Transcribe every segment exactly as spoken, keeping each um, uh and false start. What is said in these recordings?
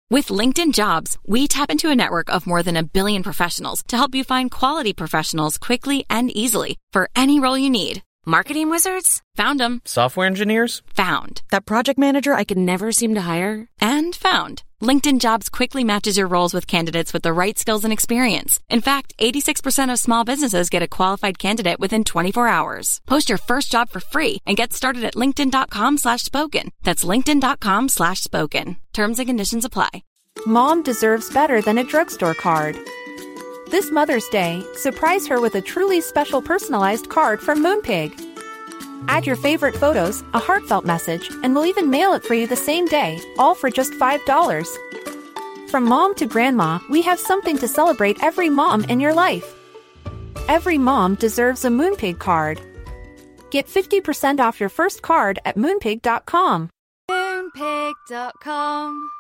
With LinkedIn Jobs, we tap into a network of more than a billion professionals to help you find quality professionals quickly and easily for any role you need. Marketing wizards? Found them. Software engineers? Found. That project manager I could never seem to hire? And found. LinkedIn Jobs quickly matches your roles with candidates with the right skills and experience. In fact, eighty-six percent of small businesses get a qualified candidate within twenty-four hours. Post your first job for free and get started at linkedin.com slash spoken. That's linkedin.com slash spoken. Terms and conditions apply. Mom deserves better than a drugstore card. This Mother's Day, surprise her with a truly special personalized card from Moonpig. Add your favorite photos, a heartfelt message, and we'll even mail it for you the same day, all for just five dollars. From mom to grandma, we have something to celebrate every mom in your life. Every mom deserves a Moonpig card. Get fifty percent off your first card at moonpig dot com. moonpig dot com.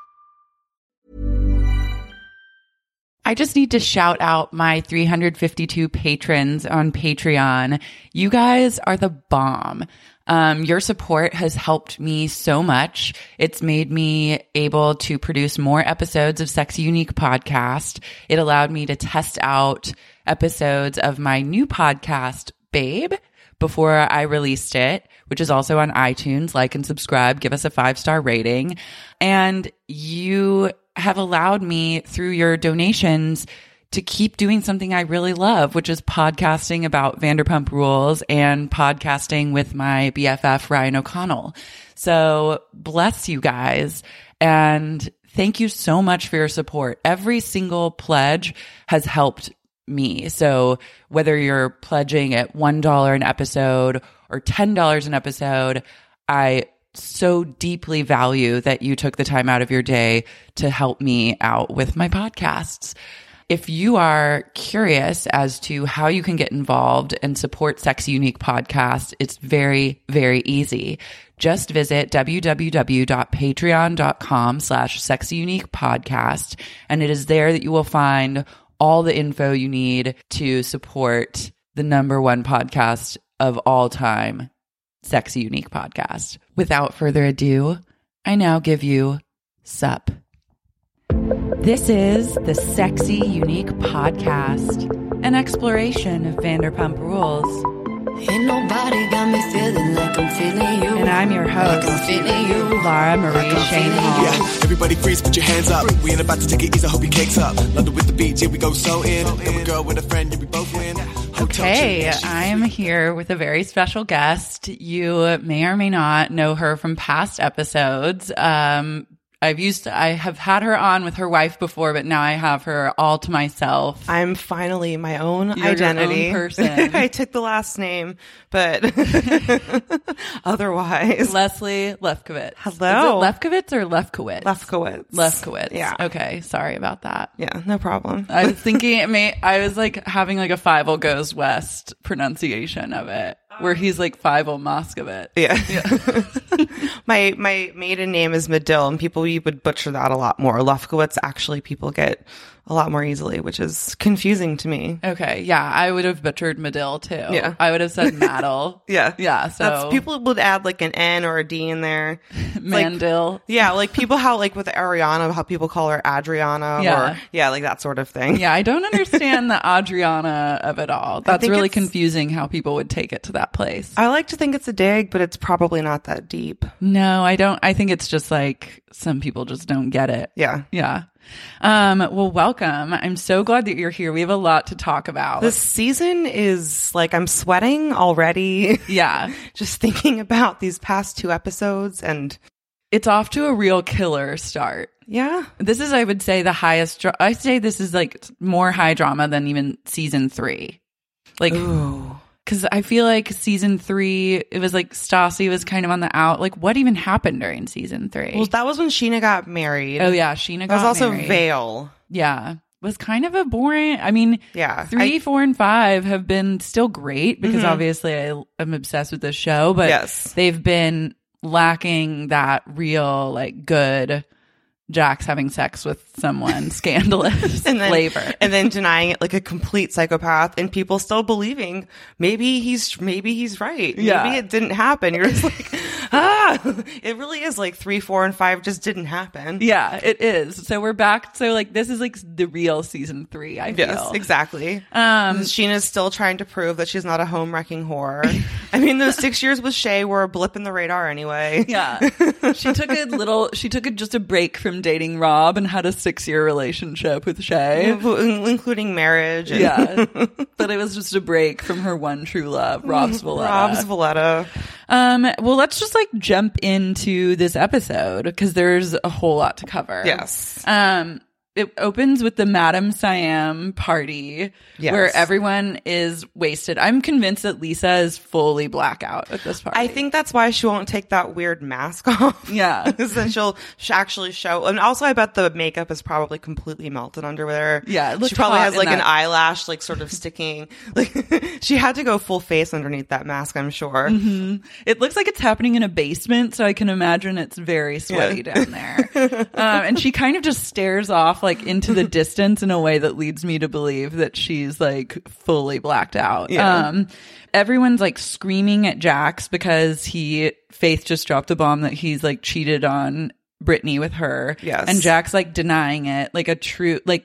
I just need to shout out my three hundred fifty-two patrons on Patreon. You guys are the bomb. Um, your support has helped me so much. It's made me able to produce more episodes of Sexy Unique Podcast. It allowed me to test out episodes of my new podcast, Babe, before I released it, which is also on iTunes. Like and subscribe, give us a five-star rating. And you have allowed me through your donations to keep doing something I really love, which is podcasting about Vanderpump Rules and podcasting with my B F F, Ryan O'Connell. So bless you guys. And thank you so much for your support. Every single pledge has helped me. So whether you're pledging at one dollar an episode or ten dollars an episode, I so deeply value that you took the time out of your day to help me out with my podcasts. If you are curious as to how you can get involved and support Sexy Unique Podcast, it's very, very easy. Just visit www.patreon.com slash Sexy Unique Podcast, and it is there that you will find all the info you need to support the number one podcast of all time, Sexy Unique Podcast. Without further ado, I now give you Sup. This is the Sexy Unique Podcast, an exploration of Vanderpump Rules. Ain't nobody got me feeling like I'm feeling you. And I'm your host, like I'm feeling you. Laura Marie like Shane Hall. Yeah, everybody freeze, put your hands up. We ain't about to take it easy, hope your cakes up. London with the beat, yeah, we go so in. Got a girl with a friend, yeah, we both win. Okay, I am here with a very special guest. You may or may not know her from past episodes. Um, I've used, I have had her on with her wife before, but now I have her all to myself. I'm finally my own You're identity. Your own person. I took the last name, but otherwise. Leslie Lefkowitz. Hello. Is it Lefkowitz or Lefkowitz? Lefkowitz. Lefkowitz. Yeah. Okay. Sorry about that. Yeah, no problem. I was thinking it may, I was like having like a Five O Goes West pronunciation of it, where he's like Five O Moscovitz. Yeah. yeah. my my maiden name is Medill, and people would butcher that a lot more. Lefkowitz, actually, people get a lot more easily, which is confusing to me. Okay, yeah, I would have butchered Medill too. Yeah. I would have said Maddle. yeah. Yeah, so. That's, people would add like an N or a D in there. Mandil. Like, yeah, like people, how like with Ariana, how people call her Adriana. Yeah. Or, yeah, like that sort of thing. Yeah, I don't understand the Adriana of it all. That's really confusing how people would take it to that place. I like to think it's a dig, but it's probably not that deep. No, I don't. I think it's just like some people just don't get it. Yeah. Yeah. Um, well, welcome. I'm so glad that you're here. We have a lot to talk about. This season is like, I'm sweating already. Yeah. Just thinking about these past two episodes, and it's off to a real killer start. Yeah. This is, I would say, the highest. Dra- I say this is like more high drama than even season three. Like, ooh. Because I feel like season three, it was like Stassi was kind of on the out. Like, what even happened during season three? Well, that was when Sheena got married. Oh, yeah. Sheena got married. That was also married. Vale. Yeah. Was kind of a boring. I mean, yeah. three, I, four, and five have been still great because mm-hmm. obviously I, I'm obsessed with this show. But yes. they've been lacking that real, like, good Jax having sex with someone scandalous and then, flavor, and then denying it like a complete psychopath, and people still believing maybe he's maybe he's right. Yeah. Maybe it didn't happen. You're just like, ah, it really is like three, four, and five just didn't happen. Yeah, it is. So we're back. So like this is like the real season three, I feel. Yes, exactly. Um, Sheena's still trying to prove that she's not a home wrecking whore. I mean, those six years with Shay were a blip in the radar anyway. Yeah. She took a little, she took a, just a break from dating Rob and had a six year relationship with Shay. Including marriage. And Yeah. But it was just a break from her one true love, Rob's Valletta. Rob's Valletta. Um, well, let's just like jump into this episode because there's a whole lot to cover. Yes. Um, it opens with the Madame Siam party Yes. where everyone is wasted. I'm convinced that Lisa is fully blackout at this party. I think that's why she won't take that weird mask off. Yeah. Because then she'll sh- actually show. And also, I bet the makeup is probably completely melted under there. Yeah, it She looked probably hot has in like an that. eyelash, like sort of sticking. Like she had to go full face underneath that mask, I'm sure. Mm-hmm. It looks like it's happening in a basement, so I can imagine it's very sweaty Yeah. down there. um, and she kind of just stares off like into the distance in a way that leads me to believe that she's like fully blacked out. Yeah. Um, everyone's like screaming at Jax because he Faith just dropped a bomb that he's like cheated on Brittany with her. Yes. And Jax like denying it, like a true like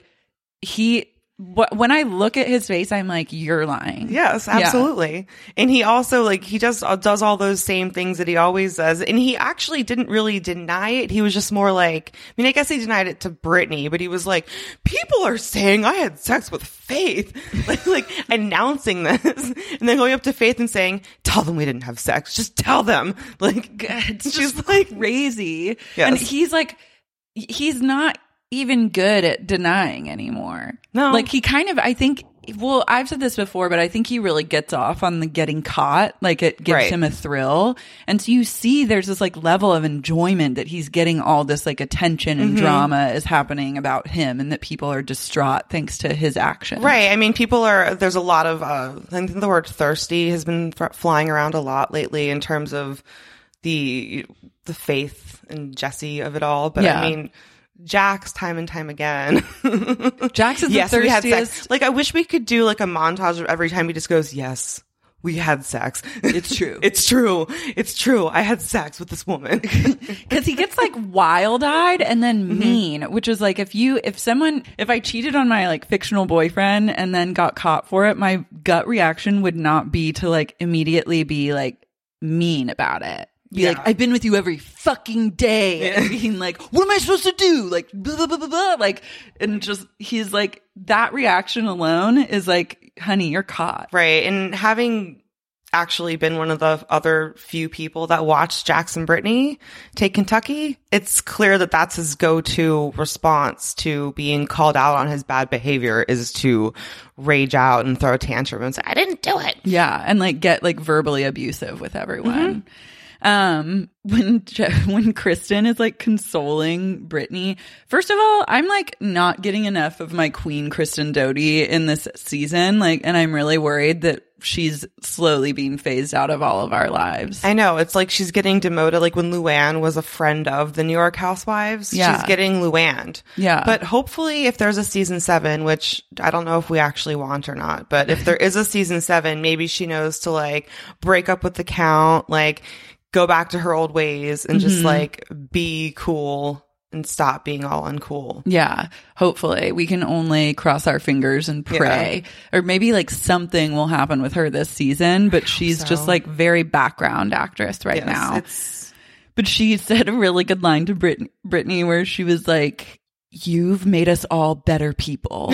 he. Wh- when I look at his face, I'm like, you're lying. Yes, Yeah. absolutely. And he also like he just uh, does all those same things that he always does. And he actually didn't really deny it. He was just more like, I mean, I guess he denied it to Brittany, but he was like, people are saying I had sex with Faith, like, like announcing this, and then going up to Faith and saying, tell them we didn't have sex. Just tell them. Like, It's she's just like, crazy. Yes. And he's like, he's not even good at denying anymore. No. Like he kind of, I think, well, I've said this before, but I think he really gets off on the getting caught. Like it gives Right. him a thrill. And so you see there's this like level of enjoyment that he's getting all this like attention and Mm-hmm. drama is happening about him and that people are distraught thanks to his action. right. I mean, people are, there's a lot of, uh, I think the word thirsty has been f- flying around a lot lately in terms of the, the Faith and Jesse of it all. But Yeah. I mean, Jax time and time again. Jax is yes, the we had thirstiest. sex. Like, I wish we could do like a montage of every time he just goes, yes, we had sex. It's true. It's true. It's true. I had sex with this woman. Because he gets like wild-eyed and then Mm-hmm. mean, which is like if you, if someone, if I cheated on my like fictional boyfriend and then got caught for it, my gut reaction would not be to like immediately be like mean about it. Be Yeah. like, I've been with you every fucking day. And being like, what am I supposed to do? Like, blah, blah, blah, blah, blah. Like, and just, he's like, that reaction alone is like, honey, you're caught. Right. And having actually been one of the other few people that watched Jax and Brittany take Kentucky, it's clear that that's his go-to response to being called out on his bad behavior is to rage out and throw a tantrum and say, I didn't do it. Yeah, and like get like verbally abusive with everyone. Um, when Je- when Kristen is like consoling Brittany, first of all, I'm like not getting enough of my queen Kristen Doty in this season. Like, and I'm really worried that she's slowly being phased out of all of our lives. I know. It's like she's getting demoted. Like when Luann was a friend of the New York Housewives, Yeah. she's getting Luanned. Yeah. But hopefully if there's a season seven, which I don't know if we actually want or not, but if there is a season seven, maybe she knows to like break up with the Count, like go back to her old ways and just like be cool and stop being all uncool. Yeah, hopefully we can only cross our fingers and pray, or maybe like something will happen with her this season. But she's so. just like very background actress right Yes, now. it's But she said a really good line to Brit- Brittany where she was like, "You've made us all better people."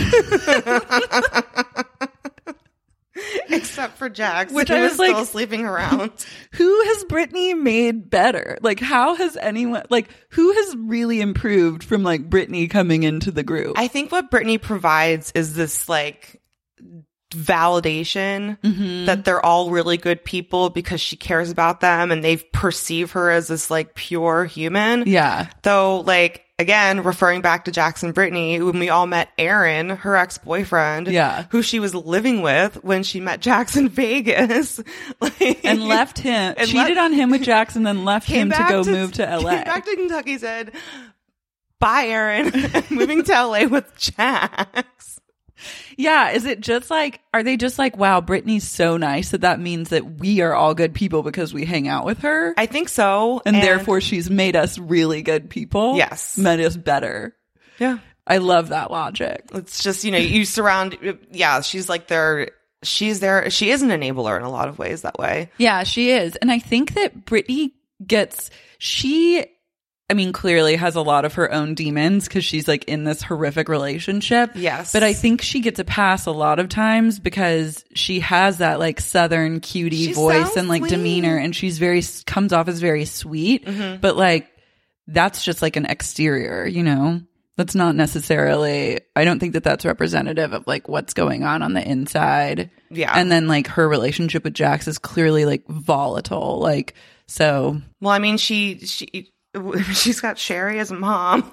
except for Jax, Which who I was is like- still sleeping around. Who has Brittany made better? Like, how has anyone, like, who has really improved from like Brittany coming into the group? I think what Brittany provides is this like validation Mm-hmm. that they're all really good people because she cares about them and they perceive her as this like pure human. Yeah. Though, like, again, referring back to Jackson Brittany, when we all met Aaron, her ex-boyfriend, Yeah. who she was living with when she met Jackson Vegas, like, And left him, and cheated le- on him with Jackson, then left came him to back go move to L A. Came back to Kentucky, said, bye, Aaron. I'm moving to L A with Jax. Yeah. Is it just like, are they just like, wow, Brittany's so nice that that means that we are all good people because we hang out with her? I think so. And, and therefore she's made us really good people. Yes. Made us better. Yeah. I love that logic. It's just, you know, you surround, yeah, she's like there, she's there, she is an enabler in a lot of ways that way. Yeah, she is. And I think that Brittany gets, she, I mean, clearly has a lot of her own demons because she's like in this horrific relationship. Yes. But I think she gets a pass a lot of times because she has that like Southern cutie She voice sounds and like sweet. demeanor, and she's very, comes off as very sweet. Mm-hmm. But like, that's just like an exterior, you know? That's not necessarily, I don't think that that's representative of like what's going on on the inside. Yeah. And then like her relationship with Jax is clearly like volatile. Like, so. Well, I mean, she, she, she's got Sherry as a mom.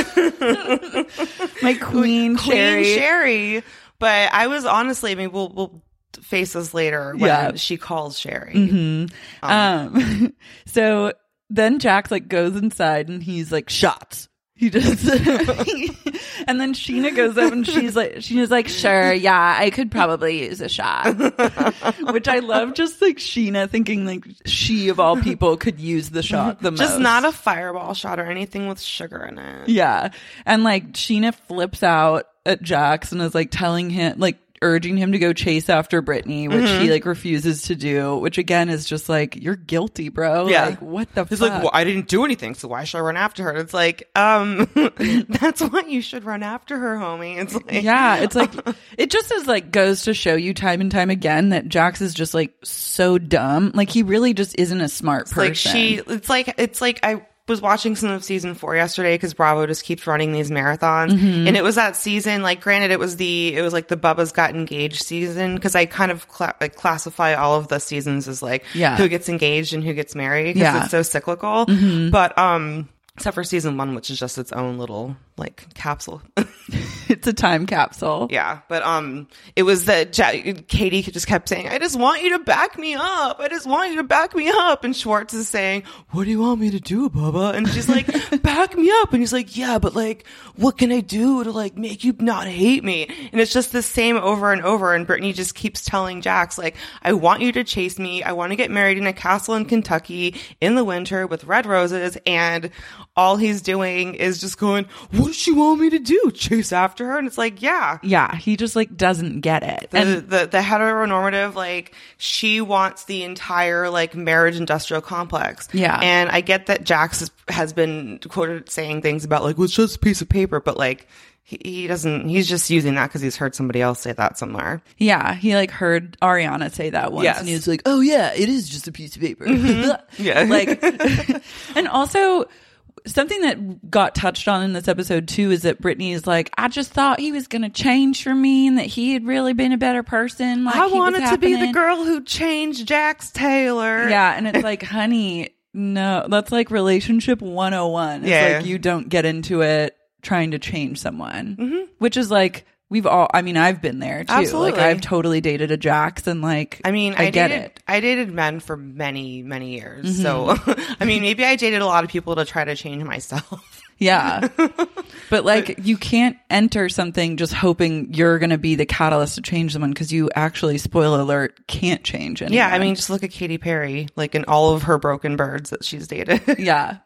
My queen, Queen Sherry. Sherry. But I was honestly, I mean, we'll, we'll face this later when Yeah. she calls Sherry. Mm-hmm. Um, um so then Jax like goes inside and he's like, shots. He just, and then Sheena goes up and she's like, Sheena's like, sure, yeah, I could probably use a shot. Which I love, just like Sheena thinking like she of all people could use the shot the most. Just not a fireball shot or anything with sugar in it. Yeah. And like Sheena flips out at Jax and is like telling him, like urging him to go chase after Brittany, which Mm-hmm. he like refuses to do, which again is just like, you're guilty, bro. Yeah. Like, what the He's fuck? like, well, I didn't do anything, so why should I run after her? And it's like, um, that's why you should run after her, homie. It's like, Yeah, it's like it just is like goes to show you time and time again that Jax is just like so dumb. Like he really just isn't a smart it's person. like she, it's like, it's like I was watching some of season four yesterday because Bravo just keeps running these marathons, Mm-hmm. and it was that season. Like, granted, it was the it was like the Bubba's Got Engaged season because I kind of cla- like classify all of the seasons as like Yeah. who gets engaged and who gets married because Yeah. Mm-hmm. it's so cyclical. But um, except for season one, which is just its own little like capsule. It's a time capsule. Yeah, but um, it was that ja- Katie just kept saying, "I just want you to back me up. I just want you to back me up." And Schwartz is saying, "What do you want me to do, Bubba?" And she's like, "Back me up." And he's like, "Yeah, but like, what can I do to like make you not hate me?" And it's just the same over and over. And Brittany just keeps telling Jax, like, "I want you to chase me. I want to get married in a castle in Kentucky in the winter with red roses." And all he's doing is just going, "What does she want me to do? Chase after her?" And it's like, yeah. Yeah, he just like doesn't get it. The, And the the heteronormative, like, she wants the entire like marriage industrial complex. Yeah. And I get that Jax has, has been quoted saying things about like, well, it's just a piece of paper, but like he, he doesn't, he's just using that because he's heard somebody else say that somewhere. yeah, he like heard Ariana say that once, Yes. and he was like, "Oh yeah, it is just a piece of paper." Yeah. Like, and also something that got touched on in this episode too is that Brittany is like, "I just thought he was going to change for me and that he had really been a better person." Like, I he was wanted to be the happening." girl who changed Jax Taylor. Yeah, and it's like, honey, no, that's like relationship one oh one. It's Yeah. like you don't get into it trying to change someone, Mm-hmm. which is like, we've all, I mean, I've been there too. Absolutely. Like, I've totally dated a Jax, and like, I mean, I, I, get dated, it. I dated men for many, many years. Mm-hmm. So, I mean, maybe I dated a lot of people to try to change myself. Yeah. But like, you can't enter something just hoping you're going to be the catalyst to change someone, because you actually, spoiler alert, can't change anyone. Yeah, I mean, just look at Katy Perry, like in all of her broken birds that she's dated. Yeah.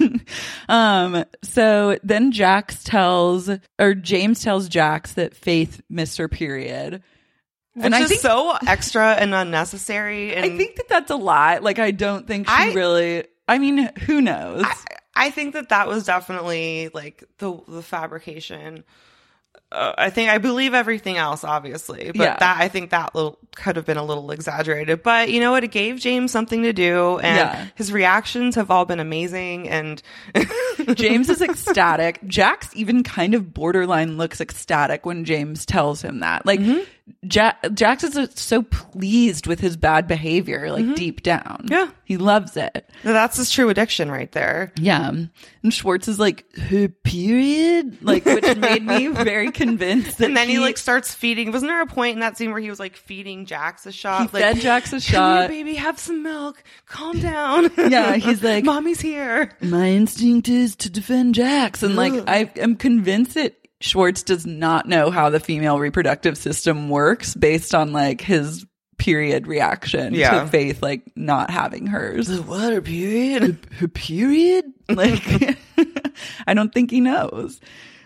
um, so then Jax tells, or James tells Jax that Faith missed her period. Which And I is think, so extra and unnecessary. And I think that that's a lie. Like, I don't think she I- really, I mean, who knows? I, I think that that was definitely like the the fabrication. Uh, I think I believe everything else, obviously, but Yeah. that I think that little could have been a little exaggerated. But you know what? It gave James something to do, and Yeah. his reactions have all been amazing. And James is ecstatic. Jax even kind of borderline looks ecstatic when James tells him that. Like, ja- Jax is so pleased with his bad behavior, like deep down. Yeah. He loves it. that's his true addiction right there. Yeah. And Schwartz is like, her period? Like, which made me very convinced that And then he, like starts feeding. Wasn't there a point in that scene where he was like feeding Jax a shot? He like, fed Jax a "Come shot." here, baby, have some milk. Calm down. Yeah, he's like, mommy's here. my instinct is to defend Jax. And like, Ugh. I am convinced that Schwartz does not know how the female reproductive system works based on like his period reaction Yeah. to Faith like not having hers. The water period. Her, her period? Like I don't think he knows.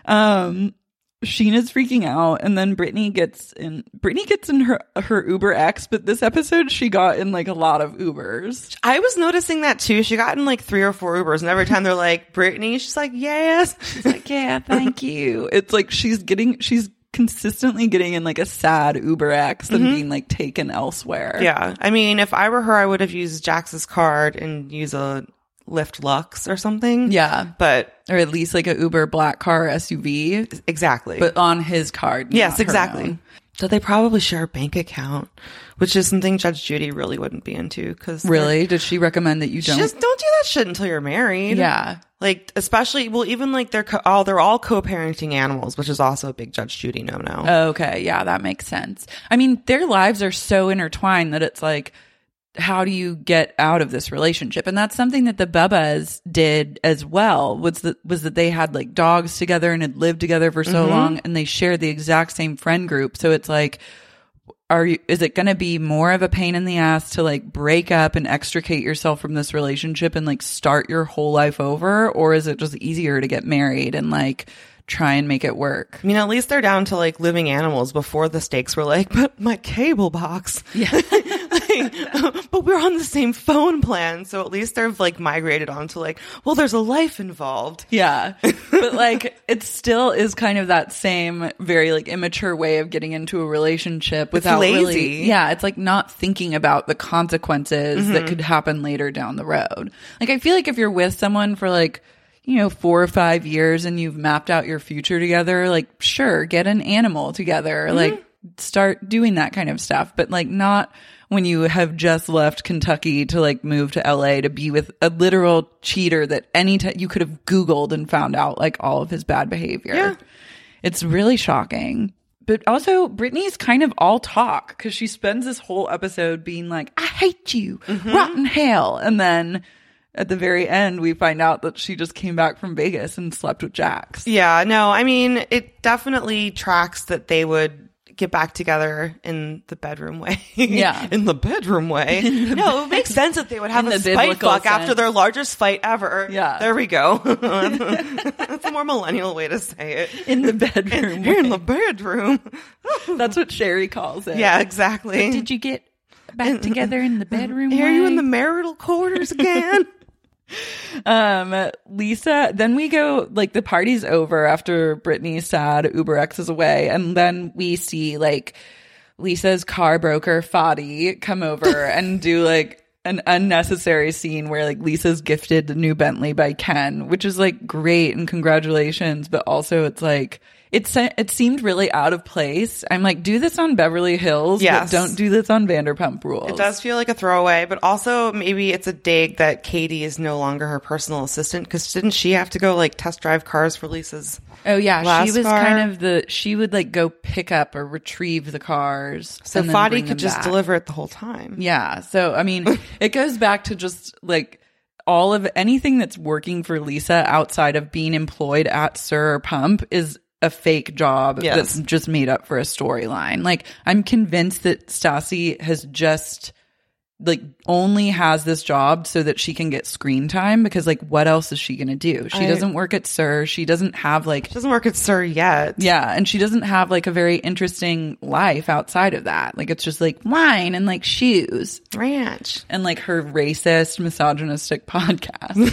Um Sheena's freaking out, and then Brittany gets in Brittany gets in her her Uber X, but this episode she got in like a lot of Ubers. I was noticing that too. She got in like three or four Ubers, and every time they're like, Brittany, she's like, yes. She's like, yeah, thank you. It's like she's getting she's consistently getting in like a sad Uber X and Mm-hmm. being like taken elsewhere. Yeah. I mean, if I were her, I would have used Jax's card and use a Lyft Lux or something. Yeah. But Or at least like a Uber black car S U V, exactly. but on his card. yes, not her exactly. own. So they probably share a bank account, which is something Judge Judy really wouldn't be into. Because Really? Did she recommend that you don't? just don't do that shit until you're married. Yeah. Like, especially, well, even like they're co- all they're all co-parenting animals, which is also a big Judge Judy no-no. Okay, yeah, that makes sense. I mean, their lives are so intertwined that it's like, how do you get out of this relationship? And that's something that the Bubbas did as well, was that was that they had like dogs together and had lived together for so long, and they shared the exact same friend group. So it's like, are you, is it going to be more of a pain in the ass to like break up and extricate yourself from this relationship and like start your whole life over? Or is it just easier to get married and like try and make it work? I mean, at least they're down to like living animals. Before the stakes were like, but my cable box. Yeah. Like, but we're on the same phone plan. So at least they've like migrated onto like, well, there's a life involved. Yeah. But like it still is kind of that same very like immature way of getting into a relationship without lazy. really Yeah, it's like not thinking about the consequences that could happen later down the road. Like I feel like if you're with someone for like, you know, four or five years and you've mapped out your future together, like sure, get an animal together, like start doing that kind of stuff, but like not when you have just left Kentucky to like move to L A to be with a literal cheater that any time you could have Googled and found out like all of his bad behavior. Yeah. It's really shocking. But also Brittany's kind of all talk because she spends this whole episode being like, I hate you, rotten hell. And then at the very end, we find out that she just came back from Vegas and slept with Jax. Yeah, no, I mean, it definitely tracks that they would get back together in the bedroom way. Yeah. In the bedroom way. No, it makes sense that they would have In a the spite biblical fuck after sense. their largest fight ever. Yeah. There we go. That's a more millennial way to say it. In the bedroom. You're in the bedroom. That's what Sherry calls it. Yeah, exactly. Did you get back together in the bedroom? Are you in way? the marital quarters again? Um, Lisa, then we go, like, the party's over after Brittany's sad, Uber X is away, and then we see, like, Lisa's car broker, Fadi, come over and do, like, an unnecessary scene where, like, Lisa's gifted the new Bentley by Ken, which is, like, great and congratulations, but also it's, like, it, se- it seemed really out of place. I'm like, do this on Beverly Hills, Yes. but don't do this on Vanderpump Rules. It does feel like a throwaway, but also maybe it's a dig that Katie is no longer her personal assistant, because didn't she have to go like test drive cars for Lisa's? Oh yeah, last she was car? kind of the she would like go pick up or retrieve the cars. So and then Fadi bring could them just back. deliver it the whole time. Yeah, so I mean, it goes back to just like all of anything that's working for Lisa outside of being employed at Sir Pump is a fake job Yes. that's just made up for a storyline. Like I'm convinced that Stassi has just like only has this job so that she can get screen time, because like what else is she going to do? She I- doesn't work at Sir. She doesn't have like She doesn't work at Sir yet. yeah, and she doesn't have like a very interesting life outside of that. Like it's just like wine and like shoes Ranch. and like her racist, misogynistic podcast,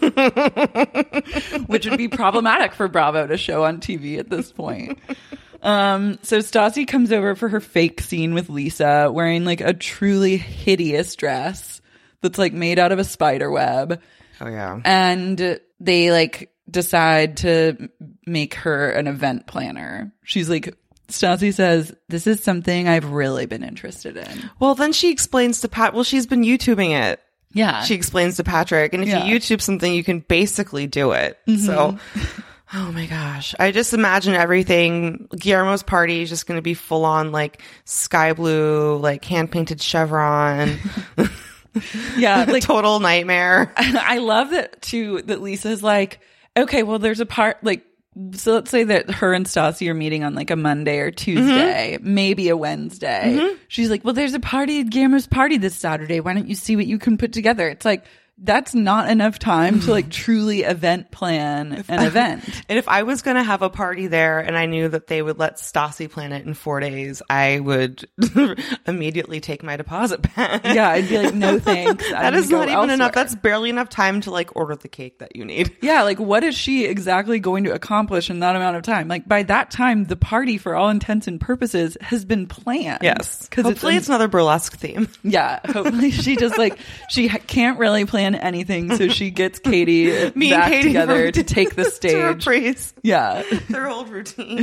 which would be problematic for Bravo to show on T V at this point. Um, so Stassi comes over for her fake scene with Lisa wearing like a truly hideous dress that's like made out of a spider web. Oh yeah. And they like decide to m- make her an event planner. She's like, Stassi says, this is something I've really been interested in. Well, then she explains to Pat. Well, she's been YouTubing it. Yeah. She explains to Patrick, and if Yeah. you YouTube something, you can basically do it. So, oh my gosh, I just imagine everything. Guillermo's party is just going to be full on like sky blue, like hand painted chevron. yeah. Like, Total nightmare. I love that too, that Lisa's like, okay, well, there's a part, like, so let's say that her and Stassi are meeting on like a Monday or Tuesday, mm-hmm. maybe a Wednesday. Mm-hmm. She's like, well, there's a party at Guillermo's party this Saturday. Why don't you see what you can put together? It's like, that's not enough time to like truly event plan an I, event. And if I was going to have a party there and I knew that they would let Stassi plan it in four days, I would immediately take my deposit back. Yeah, I'd be like, no thanks. That is not even elsewhere. enough. That's barely enough time to like order the cake that you need. Yeah, like what is she exactly going to accomplish in that amount of time? Like by that time, the party for all intents and purposes has been planned. Yes. Because hopefully it's, it's another burlesque theme. Yeah. Hopefully she just like, she ha- can't really plan anything, so she gets Katie Me back Katie together to take the stage. To reprise yeah. their old routine.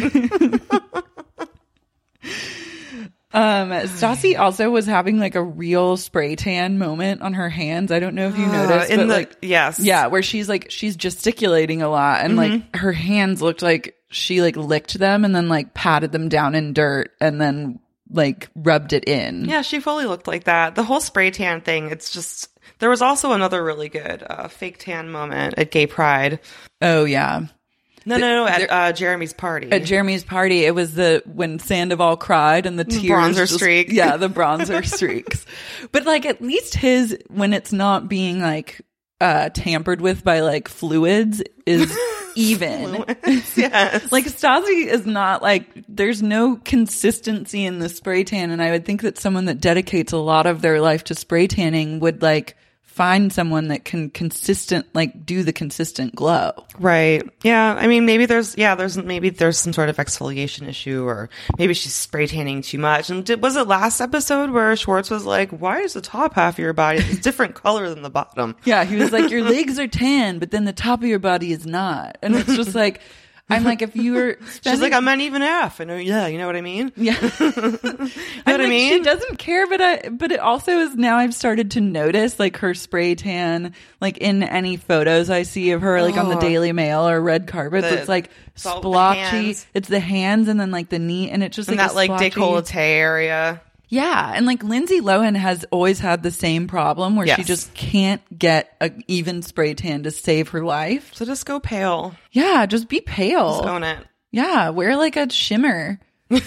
um, Stassi also was having like a real spray tan moment on her hands. I don't know if you noticed, uh, in but the, like, yes. Yeah, where she's like, she's gesticulating a lot and mm-hmm. like her hands looked like she like licked them and then like patted them down in dirt and then like rubbed it in. Yeah, she fully looked like that. The whole spray tan thing, it's just... There was also another really good uh, fake tan moment at Gay Pride. Oh, yeah. No, no, no, at uh, Jeremy's party. At Jeremy's party, it was the when Sandoval cried and the tears. Bronzer just, streak. Yeah, the bronzer streaks. But like at least his, when it's not being like uh, tampered with by like fluids, is even. Fluids, yes. Like Stassi is not like, there's no consistency in the spray tan. And I would think that someone that dedicates a lot of their life to spray tanning would like find someone that can consistent, like do the consistent glow. Right. Yeah. I mean, maybe there's, yeah, there's, maybe there's some sort of exfoliation issue or maybe she's spray tanning too much. And did, was it last episode where Schwartz was like, why is the top half of your body a different color than the bottom? Yeah. He was like, your legs are tan, but then the top of your body is not. And it's just like, I'm like, if you were spending- She's like, I'm uneven half. I know, yeah, you know what I mean? Yeah. You know what I mean? She doesn't care, but I, but it also is now I've started to notice like her spray tan, like in any photos I see of her, like oh. on the Daily Mail or red carpets, the, it's like it's splotchy. It's the hands and then like the knee, and it's just and like that like décolleté area. Yeah, and like Lindsay Lohan has always had the same problem where yes. she just can't get an even spray tan to save her life. So just go pale. Yeah, just be pale. Just own it. Yeah, wear like a shimmer.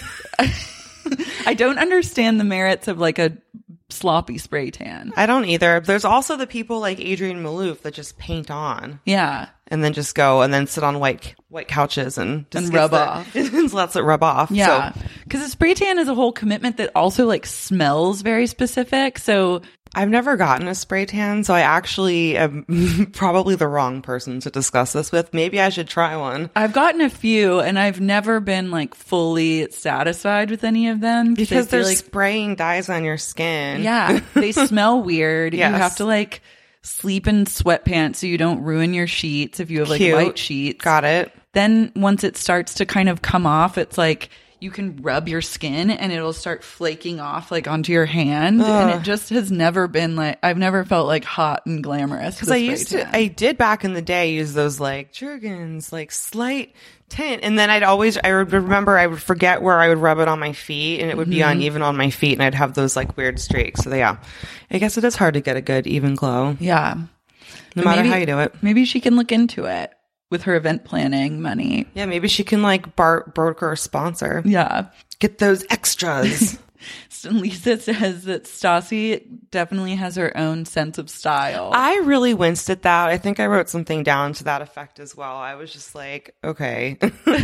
I don't understand the merits of like a sloppy spray tan. I don't either. There's also the people like Adrienne Maloof that just paint on. Yeah. And then just go and then sit on white white couches and just and rub the, off. And lets it rub off. Yeah. So. Because a spray tan is a whole commitment that also like smells very specific. So I've never gotten a spray tan, so I actually am probably the wrong person to discuss this with. Maybe I should try one. I've gotten a few, and I've never been like fully satisfied with any of them because they're like, spraying dyes on your skin. Yeah, they smell weird. Yes. You have to like sleep in sweatpants so you don't ruin your sheets if you have like Cute. white sheets. Got it. Then once it starts to kind of come off, it's like you can rub your skin and it'll start flaking off like onto your hand. Ugh. And it just has never been like, I've never felt like hot and glamorous. Because I used to, I did back in the day use those like Jergens, like slight tint. And then I'd always, I would remember I would forget where I would rub it on my feet and it would mm-hmm. be uneven on my feet and I'd have those like weird streaks. So yeah, I guess it is hard to get a good even glow. Yeah. No but matter maybe, how you do it. Maybe she can look into it. With her event planning money. Yeah, maybe she can like bar- broker a sponsor. Yeah. Get those extras. Lisa says that Stassi definitely has her own sense of style. I really winced at that. I think I wrote something down to that effect as well. I was just like, okay.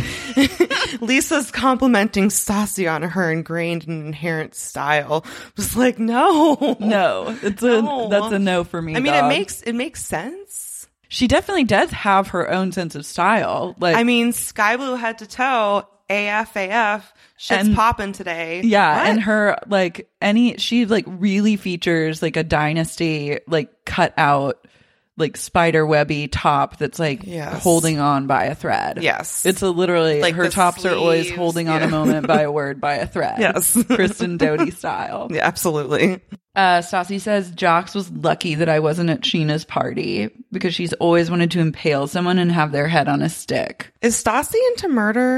Lisa's complimenting Stassi on her ingrained and inherent style. I was like, no. No. It's a no. That's a no for me. I mean, dog. it makes it makes sense. She definitely does have her own sense of style. Like, I mean, sky blue head to toe, A F A F, shit's popping today. Yeah, what? and her, like, any, she, like, really features, like, a Dynasty, like, cut out, like, spider webby top that's, like, yes. holding on by a thread. Yes. It's a literally, like her tops sleeves, are always holding on yeah. a moment by a word by a thread. Yes. Kristen Doty style. Yeah, absolutely. Uh, Stassi says, Jox was lucky that I wasn't at Sheena's party because she's always wanted to impale someone and have their head on a stick. Is Stassi into murder?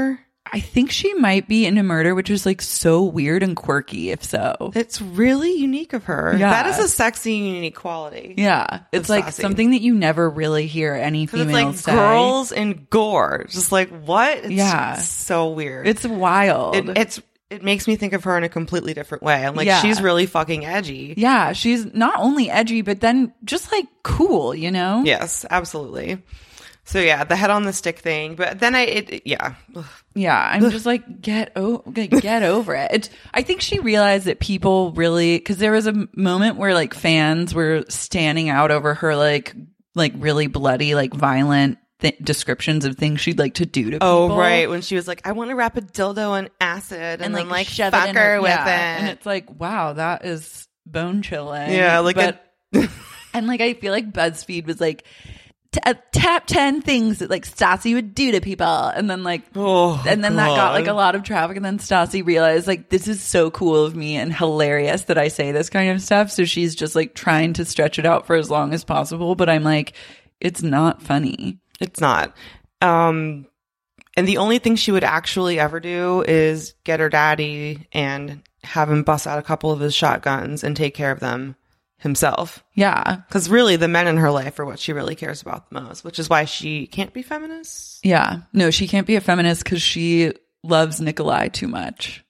I think she might be into murder, which is like so weird and quirky, if so. It's really unique of her. Yeah. That is a sexy, unique quality. Yeah. It's like Stassi. something that you never really hear any Because female it's like say. girls and gore. Just like, what? It's Yeah. so weird. It's wild. It, it's it makes me think of her in a completely different way. I'm like, Yeah. she's really fucking edgy. Yeah, she's not only edgy, but then just like cool, you know? Yes, absolutely. So yeah, the head on the stick thing. But then I, it, it- yeah. Ugh. Yeah, I'm just like, get o- get over it. It's, I think she realized that people really, because there was a m- moment where like fans were standing out over her like like really bloody, like violent th- descriptions of things she'd like to do to people. Oh, right. When she was like, I want to wrap a dildo in acid and, and then like like shove fuck it in her with yeah. it. And it's like, wow, that is bone chilling. Yeah, like but, a- and like I feel like BuzzFeed was like, T- uh, top ten things that like Stassi would do to people, and then like Oh, and then that got like a God. lot of traffic, and then Stassi realized like this is so cool of me and hilarious that I say this kind of stuff, so she's just like trying to stretch it out for as long as possible, but I'm like, it's not funny. It's not. Um, and the only thing she would actually ever do is get her daddy and have him bust out a couple of his shotguns and take care of them himself. Yeah, Because really, the men in her life are what she really cares about the most, which is why she can't be feminist. yeah, no, she can't be a feminist because she loves Nikolai too much.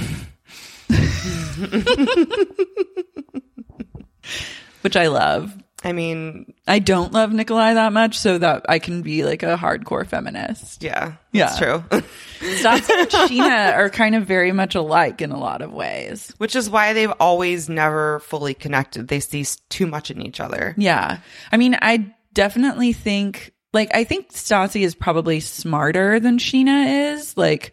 Which I love. I mean, I don't love Nikolai that much, so that I can be like a hardcore feminist. yeah, Yeah. that's true. Stassi and Sheena are kind of very much alike in a lot of ways. Which is why they've always never fully connected. They see s- too much in each other. Yeah. I mean, I definitely think, like, I think Stassi is probably smarter than Sheena is. Like,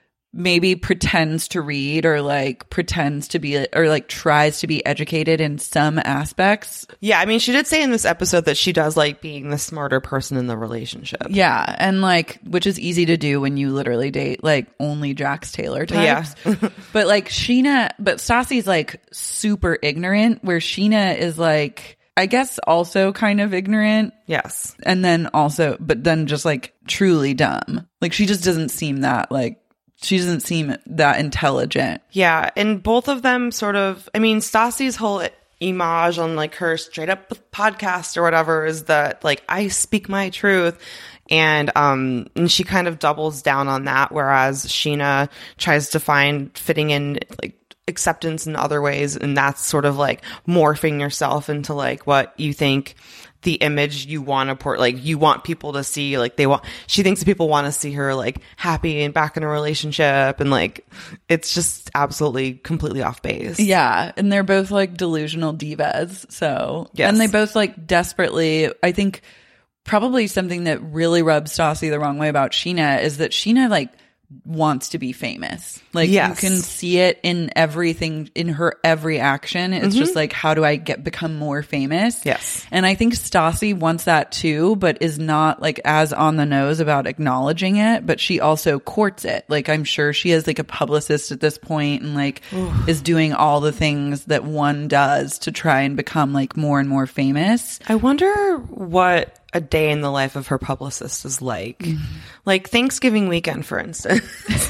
maybe pretends to read or like pretends to be or like tries to be educated in some aspects. Yeah, I mean, she did say in this episode that she does like being the smarter person in the relationship. Yeah. And like, which is easy to do when you literally date like only Jax Taylor types. Yeah. But like Sheena, but Stassi's like super ignorant, where Sheena is like, I guess also kind of ignorant. Yes. And then also, but then just like truly dumb. Like she just doesn't seem that like, she doesn't seem that intelligent. Yeah, and both of them sort of, I mean, Stassi's whole image on like her straight up podcast or whatever is that like, I speak my truth. And um and she kind of doubles down on that, whereas Sheena tries to find fitting in like acceptance in other ways, and that's sort of like morphing yourself into like what you think the image you want to port, like you want people to see, like they want, she thinks that people want to see her like happy and back in a relationship, and like it's just absolutely completely off base. Yeah. And they're both like delusional divas. So, Yes. and they both like desperately, I think probably something that really rubs Stassi the wrong way about Sheena is that Sheena like wants to be famous. Like Yes. you can see it in everything, in her every action. It's just like, how do I get become more famous? Yes. And I think Stassi wants that too, but is not like as on the nose about acknowledging it, but she also courts it. Like I'm sure she has like a publicist at this point and like is doing all the things that one does to try and become like more and more famous. I wonder what a day in the life of her publicist is like. Like Thanksgiving weekend, for instance.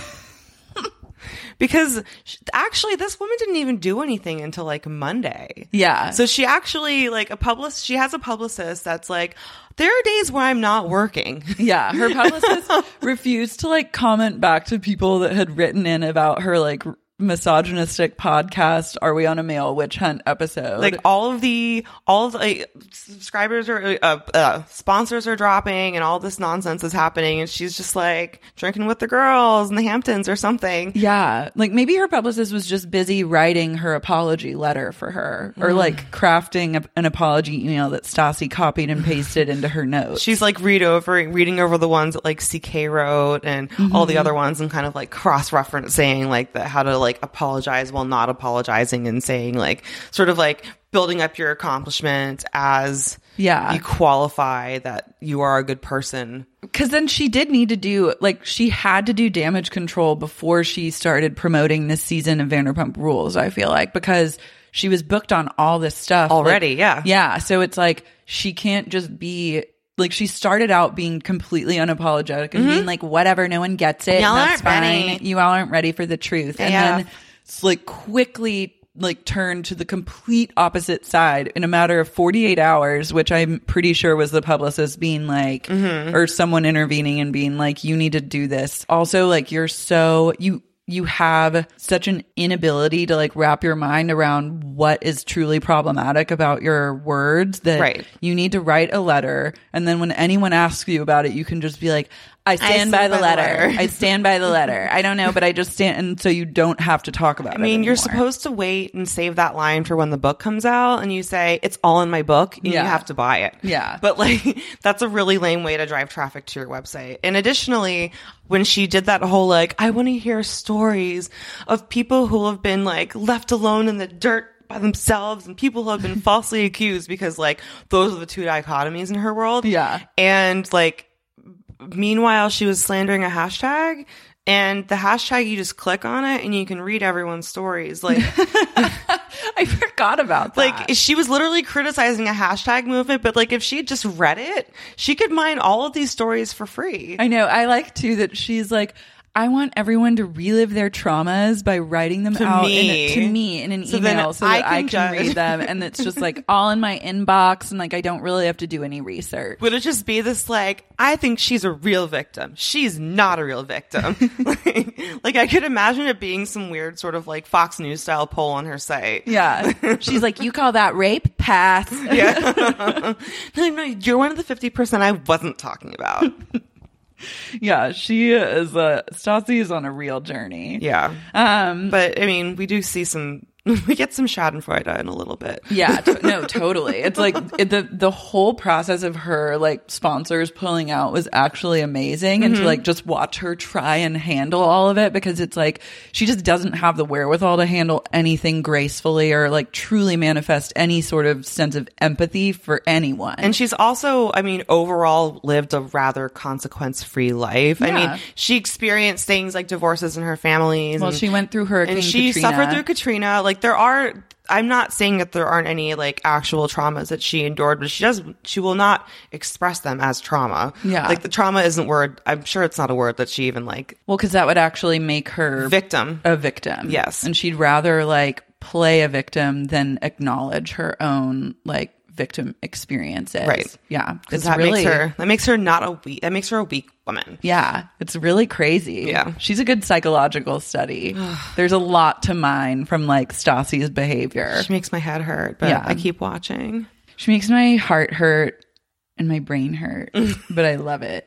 Because sh- actually, this woman didn't even do anything until like Monday. Yeah. So she actually, like, a publicist, she has a publicist that's like, there are days where I'm not working. Yeah, her publicist refused to like comment back to people that had written in about her like r- misogynistic podcast, Are We on a Male Witch Hunt episode. Like all of the, all of the like, subscribers are, uh, uh, sponsors are dropping and all this nonsense is happening. And she's just like drinking with the girls in the Hamptons or something. Yeah, like maybe her publicist was just busy writing her apology letter for her, or like crafting a, an apology email that Stassi copied and pasted into her notes. She's like read over, reading over the ones that like C K wrote and all the other ones and kind of like cross-referencing like the, how to like apologize while not apologizing and saying like sort of like building up your accomplishment as Yeah. you qualify that you are a good person. Because then she did need to do, like, she had to do damage control before she started promoting this season of Vanderpump Rules, I feel like, because she was booked on all this stuff. Already, Like, yeah. Yeah. So it's like, she can't just be, like she started out being completely unapologetic and being like, whatever, no one gets it. Y'all That's aren't fine. ready. You all aren't ready for the truth. And Yeah. then it's like quickly like turned to the complete opposite side in a matter of forty-eight hours, which I'm pretty sure was the publicist being like, Mm-hmm. or someone intervening and being like, you need to do this. Also, like, you're so, you, you have such an inability to like wrap your mind around what is truly problematic about your words that Right. you need to write a letter. And then when anyone asks you about it, you can just be like, I stand by the letter. I stand by the letter. I don't know, but I just stand. And so you don't have to talk about it. I mean, you're anymore. supposed to wait and save that line for when the book comes out, and you say it's all in my book, and Yeah. you have to buy it. Yeah. But like, that's a really lame way to drive traffic to your website. And additionally, when she did that whole like, I want to hear stories of people who have been like left alone in the dirt by themselves and people who have been falsely accused, because like those are the two dichotomies in her world. Yeah. And like, meanwhile, she was slandering a hashtag, and the hashtag, you just click on it and you can read everyone's stories. Like, I forgot about that. like she was literally criticizing a hashtag movement, but like if she had just read it, she could mine all of these stories for free. I know. I like too that she's like, I want everyone to relive their traumas by writing them To out me. in a, to me in an So then email so I that I can can judge. read them. And it's just like all in my inbox, and like I don't really have to do any research. Would it just be this like, I think she's a real victim. She's not a real victim. like, like I could imagine it being some weird sort of like Fox News style poll on her site. Yeah. She's like, you call that rape? Pass. Yeah. no, no, you're one of the fifty percent I wasn't talking about. Yeah, she is a Stassi is on a real journey. Yeah. Um But I mean, we do see some, we get some Schadenfreude in a little bit. Yeah, to- no, totally. It's like it, the the whole process of her like sponsors pulling out was actually amazing, and to like just watch her try and handle all of it, because it's like she just doesn't have the wherewithal to handle anything gracefully or like truly manifest any sort of sense of empathy for anyone. And she's also, I mean, overall lived a rather consequence-free life. I Yeah. mean, she experienced things like divorces in her families. well, and, she went through Hurricane and she Katrina. suffered through Katrina. Like there are, I'm not saying that there aren't any like actual traumas that she endured, but she does, she will not express them as trauma. Yeah. Like the trauma isn't word, I'm sure it's not a word that she even like Well, because that would actually make her victim. a victim. Yes. And she'd rather like play a victim than acknowledge her own like victim experiences. Right. Yeah. Because It's that really, makes her, that makes her not a weak, that makes her a weak woman. yeah. It's really crazy. Yeah. She's a good psychological study. There's a lot to mine from like Stassi's behavior. She makes my head hurt, but Yeah. I keep watching. She makes my heart hurt and my brain hurt, but I love it.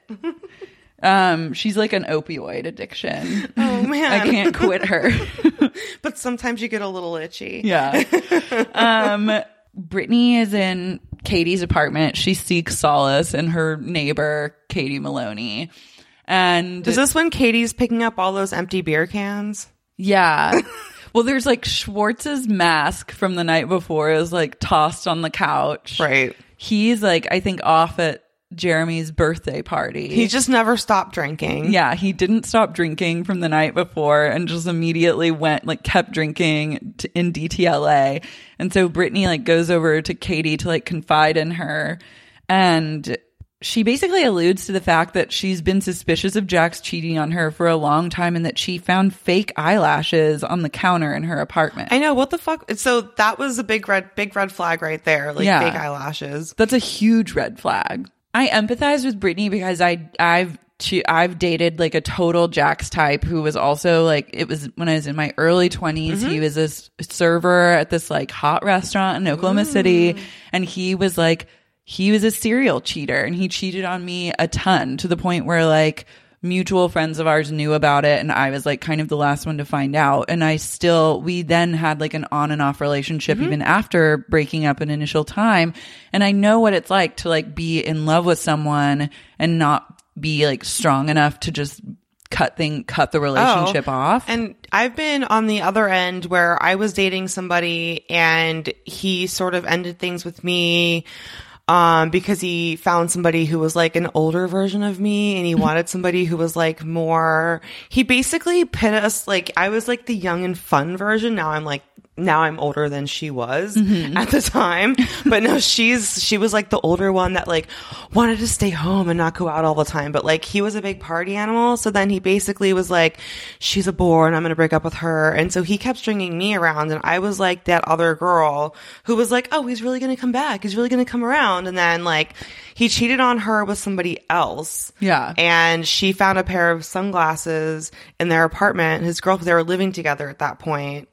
Um, she's like an opioid addiction. Oh man. I can't quit her. But sometimes you get a little itchy. Yeah. Um, Brittany is in Katie's apartment. She seeks solace in her neighbor, Katie Maloney. And Is this when Katie's picking up all those empty beer cans? yeah. Well, there's like Schwartz's mask from the night before is like tossed on the couch. Right. He's like, I think off at Jeremy's birthday party. He just never stopped drinking. Yeah, he didn't stop drinking from the night before and just immediately went, like, kept drinking t- in D T L A. And so Brittany, like, goes over to Katie to, like, confide in her. And she basically alludes to the fact that she's been suspicious of Jax cheating on her for a long time, and that she found fake eyelashes on the counter in her apartment. I know, what the fuck? So that was a big red, big red flag right there. Like Yeah. fake eyelashes. That's a huge red flag. I empathize with Brittany because I I've she, I've dated like a total Jax type who was also like, it was when I was in my early twenties. He was this server at this like hot restaurant in Oklahoma City, and he was like he was a serial cheater, and he cheated on me a ton, to the point where like mutual friends of ours knew about it, and I was like kind of the last one to find out. And I still, we then had like an on and off relationship even after breaking up an initial time. And I know what it's like to like be in love with someone and not be like strong enough to just cut thing, cut the relationship Oh, off. And I've been on the other end where I was dating somebody and he sort of ended things with me um, because he found somebody who was like an older version of me, and he wanted somebody who was like more, he basically pit us, like I was like the young and fun version. Now I'm like now I'm older than she was mm-hmm. at the time. But no, she's, she was like the older one that like wanted to stay home and not go out all the time. But like he was a big party animal. So then he basically was like, she's a bore and I'm going to break up with her. And so he kept stringing me around. And I was like that other girl who was like, oh, he's really going to come back. He's really going to come around. And then like he cheated on her with somebody else. Yeah. And she found a pair of sunglasses in their apartment. His girl, they were living together at that point.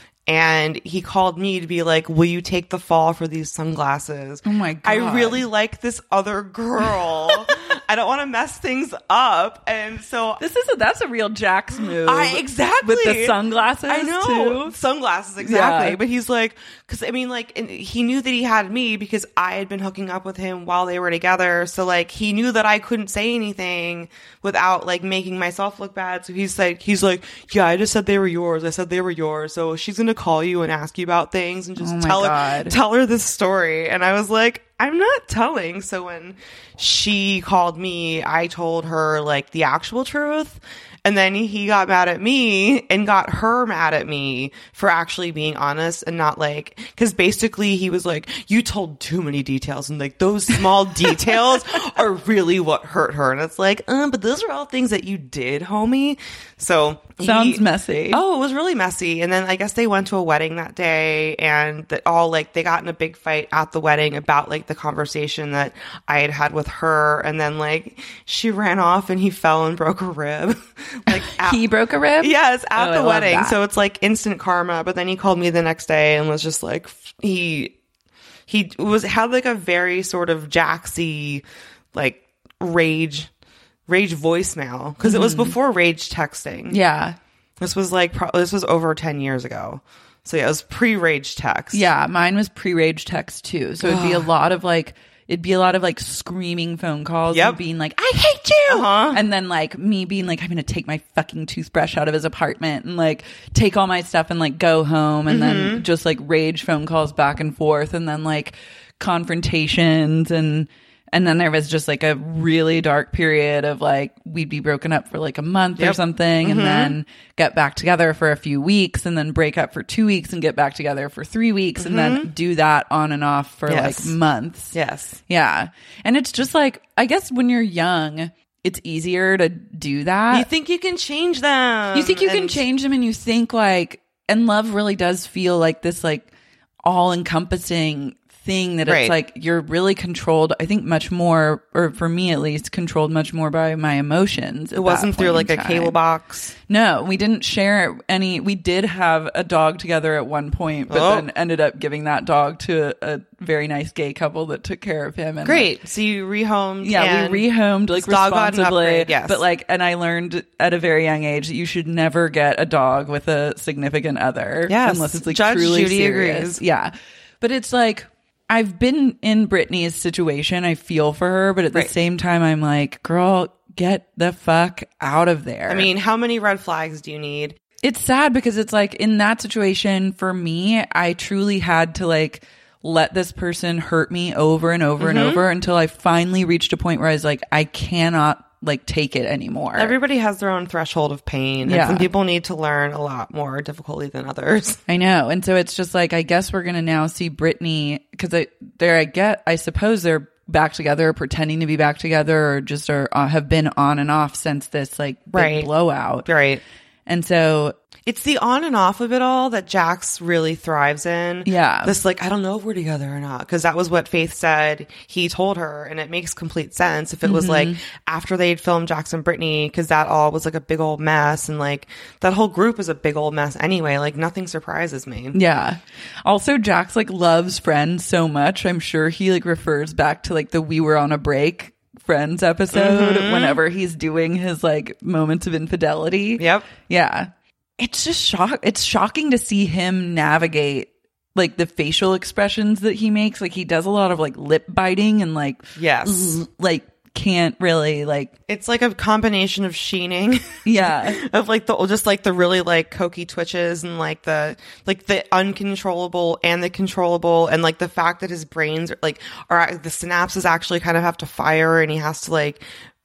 And he called me to be like, will you take the fall for these sunglasses? Oh my God. I really like this other girl. I don't want to mess things up. And so this is a, that's a real Jax move. I, exactly. With the sunglasses. I know. Too. Sunglasses, exactly. Yeah. But he's like, cause I mean, like, and he knew that he had me because I had been hooking up with him while they were together. So like, he knew that I couldn't say anything without like making myself look bad. So he's like, he's like, yeah, I just said they were yours. I said they were yours. So she's going to call you and ask you about things and just oh tell God. her, tell her this story. And I was like, I'm not telling. So when she called me, I told her like the actual truth. And then he got mad at me and got her mad at me for actually being honest and not like, cause basically he was like, you told too many details and like those small details are really what hurt her. And it's like, um, but those are all things that you did, homie. So sounds he, messy. Oh, it was really messy. And then I guess they went to a wedding that day and that all like, they got in a big fight at the wedding about like the conversation that I had had with her. And then like she ran off and he fell and broke a rib. Like at, he broke a rib? Yes, at oh, the I wedding. So it's like instant karma. But then he called me the next day and was just like, he, he was, had like a very sort of Jaxy, like rage, rage voicemail. Cause mm-hmm. it was before rage texting. Yeah. This was like, pro- this was over ten years ago. So yeah, it was pre-rage text. Yeah. Mine was pre-rage text too. So it'd be a lot of like, It'd be a lot of like screaming phone calls yep. and being like, I hate you. Uh-huh. And then like me being like, I'm going to take my fucking toothbrush out of his apartment and like take all my stuff and like go home. And mm-hmm. then just like rage phone calls back and forth. And then like confrontations and, and then there was just like a really dark period of like, we'd be broken up for like a month yep. or something mm-hmm. and then get back together for a few weeks and then break up for two weeks and get back together for three weeks mm-hmm. and then do that on and off for yes. like months. Yes. Yeah. And it's just like, I guess when you're young, it's easier to do that. You think you can change them. You think you and- can change them and you think like, and love really does feel like this like all encompassing thing that right. it's like you're really controlled, I think much more, or for me at least, controlled much more by my emotions. It wasn't through like a cable box. No, we didn't share any. We did have a dog together at one point, but oh. then ended up giving that dog to a, a very nice gay couple that took care of him. And great. Like, so you rehomed. Yeah, we rehomed like responsibly. Upgrade, yes. But like, and I learned at a very young age that you should never get a dog with a significant other. Yes. Unless it's like Judge truly Judy serious. agrees. Yeah. But it's like, I've been in Brittany's situation. I feel for her, but at the right. same time, I'm like, girl, get the fuck out of there. I mean, how many red flags do you need? It's sad because it's like in that situation for me, I truly had to like let this person hurt me over and over mm-hmm. and over until I finally reached a point where I was like, I cannot like take it anymore. Everybody has their own threshold of pain. Yeah. And some people need to learn a lot more difficultly than others. I know. And so it's just like, I guess we're going to now see Brittany because I, there I get, I suppose they're back together, pretending to be back together or just are, uh, have been on and off since this like big right. blowout. Right. And so it's the on and off of it all that Jax really thrives in. Yeah. This like, I don't know if we're together or not. Cause that was what Faith said he told her. And it makes complete sense. If it was mm-hmm. like after they'd filmed Jax and Brittany, cause that all was like a big old mess. And like that whole group is a big old mess anyway. Like nothing surprises me. Yeah. Also, Jax like loves Friends so much. I'm sure he like refers back to like the We Were on a Break Friends episode mm-hmm. whenever he's doing his like moments of infidelity. Yep. Yeah. It's just shock. It's shocking to see him navigate like the facial expressions that he makes. Like he does a lot of like lip biting and like, yes, l- like can't really like. It's like a combination of sheening. Yeah. of like the, just like the really like cokey twitches and like the, like the uncontrollable and the controllable and like the fact that his brains are like, are the synapses actually kind of have to fire and he has to like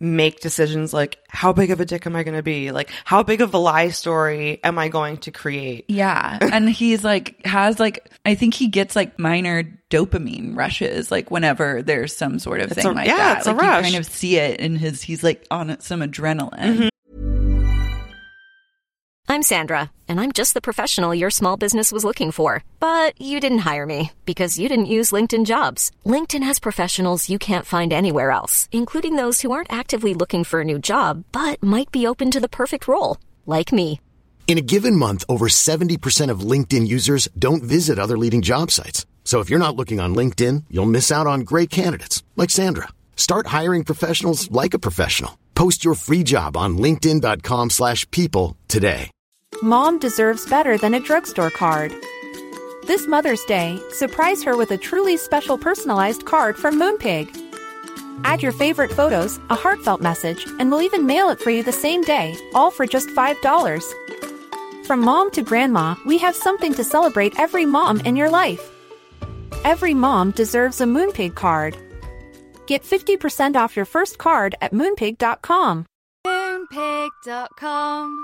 make decisions like, how big of a dick am I going to be? Like, how big of a lie story am I going to create? Yeah. And he's like, has like, I think he gets like minor dopamine rushes, like whenever there's some sort of It's thing a- like yeah, that. it's a like rush. you kind of see it in his, he's like on some adrenaline. Mm-hmm. I'm Sandra, and I'm just the professional your small business was looking for. But you didn't hire me because you didn't use LinkedIn Jobs. LinkedIn has professionals you can't find anywhere else, including those who aren't actively looking for a new job, but might be open to the perfect role, like me. In a given month, over seventy percent of LinkedIn users don't visit other leading job sites. So if you're not looking on LinkedIn, you'll miss out on great candidates like Sandra. Start hiring professionals like a professional. Post your free job on linkedin.com slash people today. Mom deserves better than a drugstore card. This Mother's Day, surprise her with a truly special personalized card from Moonpig. Add your favorite photos, a heartfelt message, and we'll even mail it for you the same day, all for just five dollars. From mom to grandma, we have something to celebrate every mom in your life. Every mom deserves a Moonpig card. Get fifty percent off your first card at moonpig dot com. Moonpig dot com.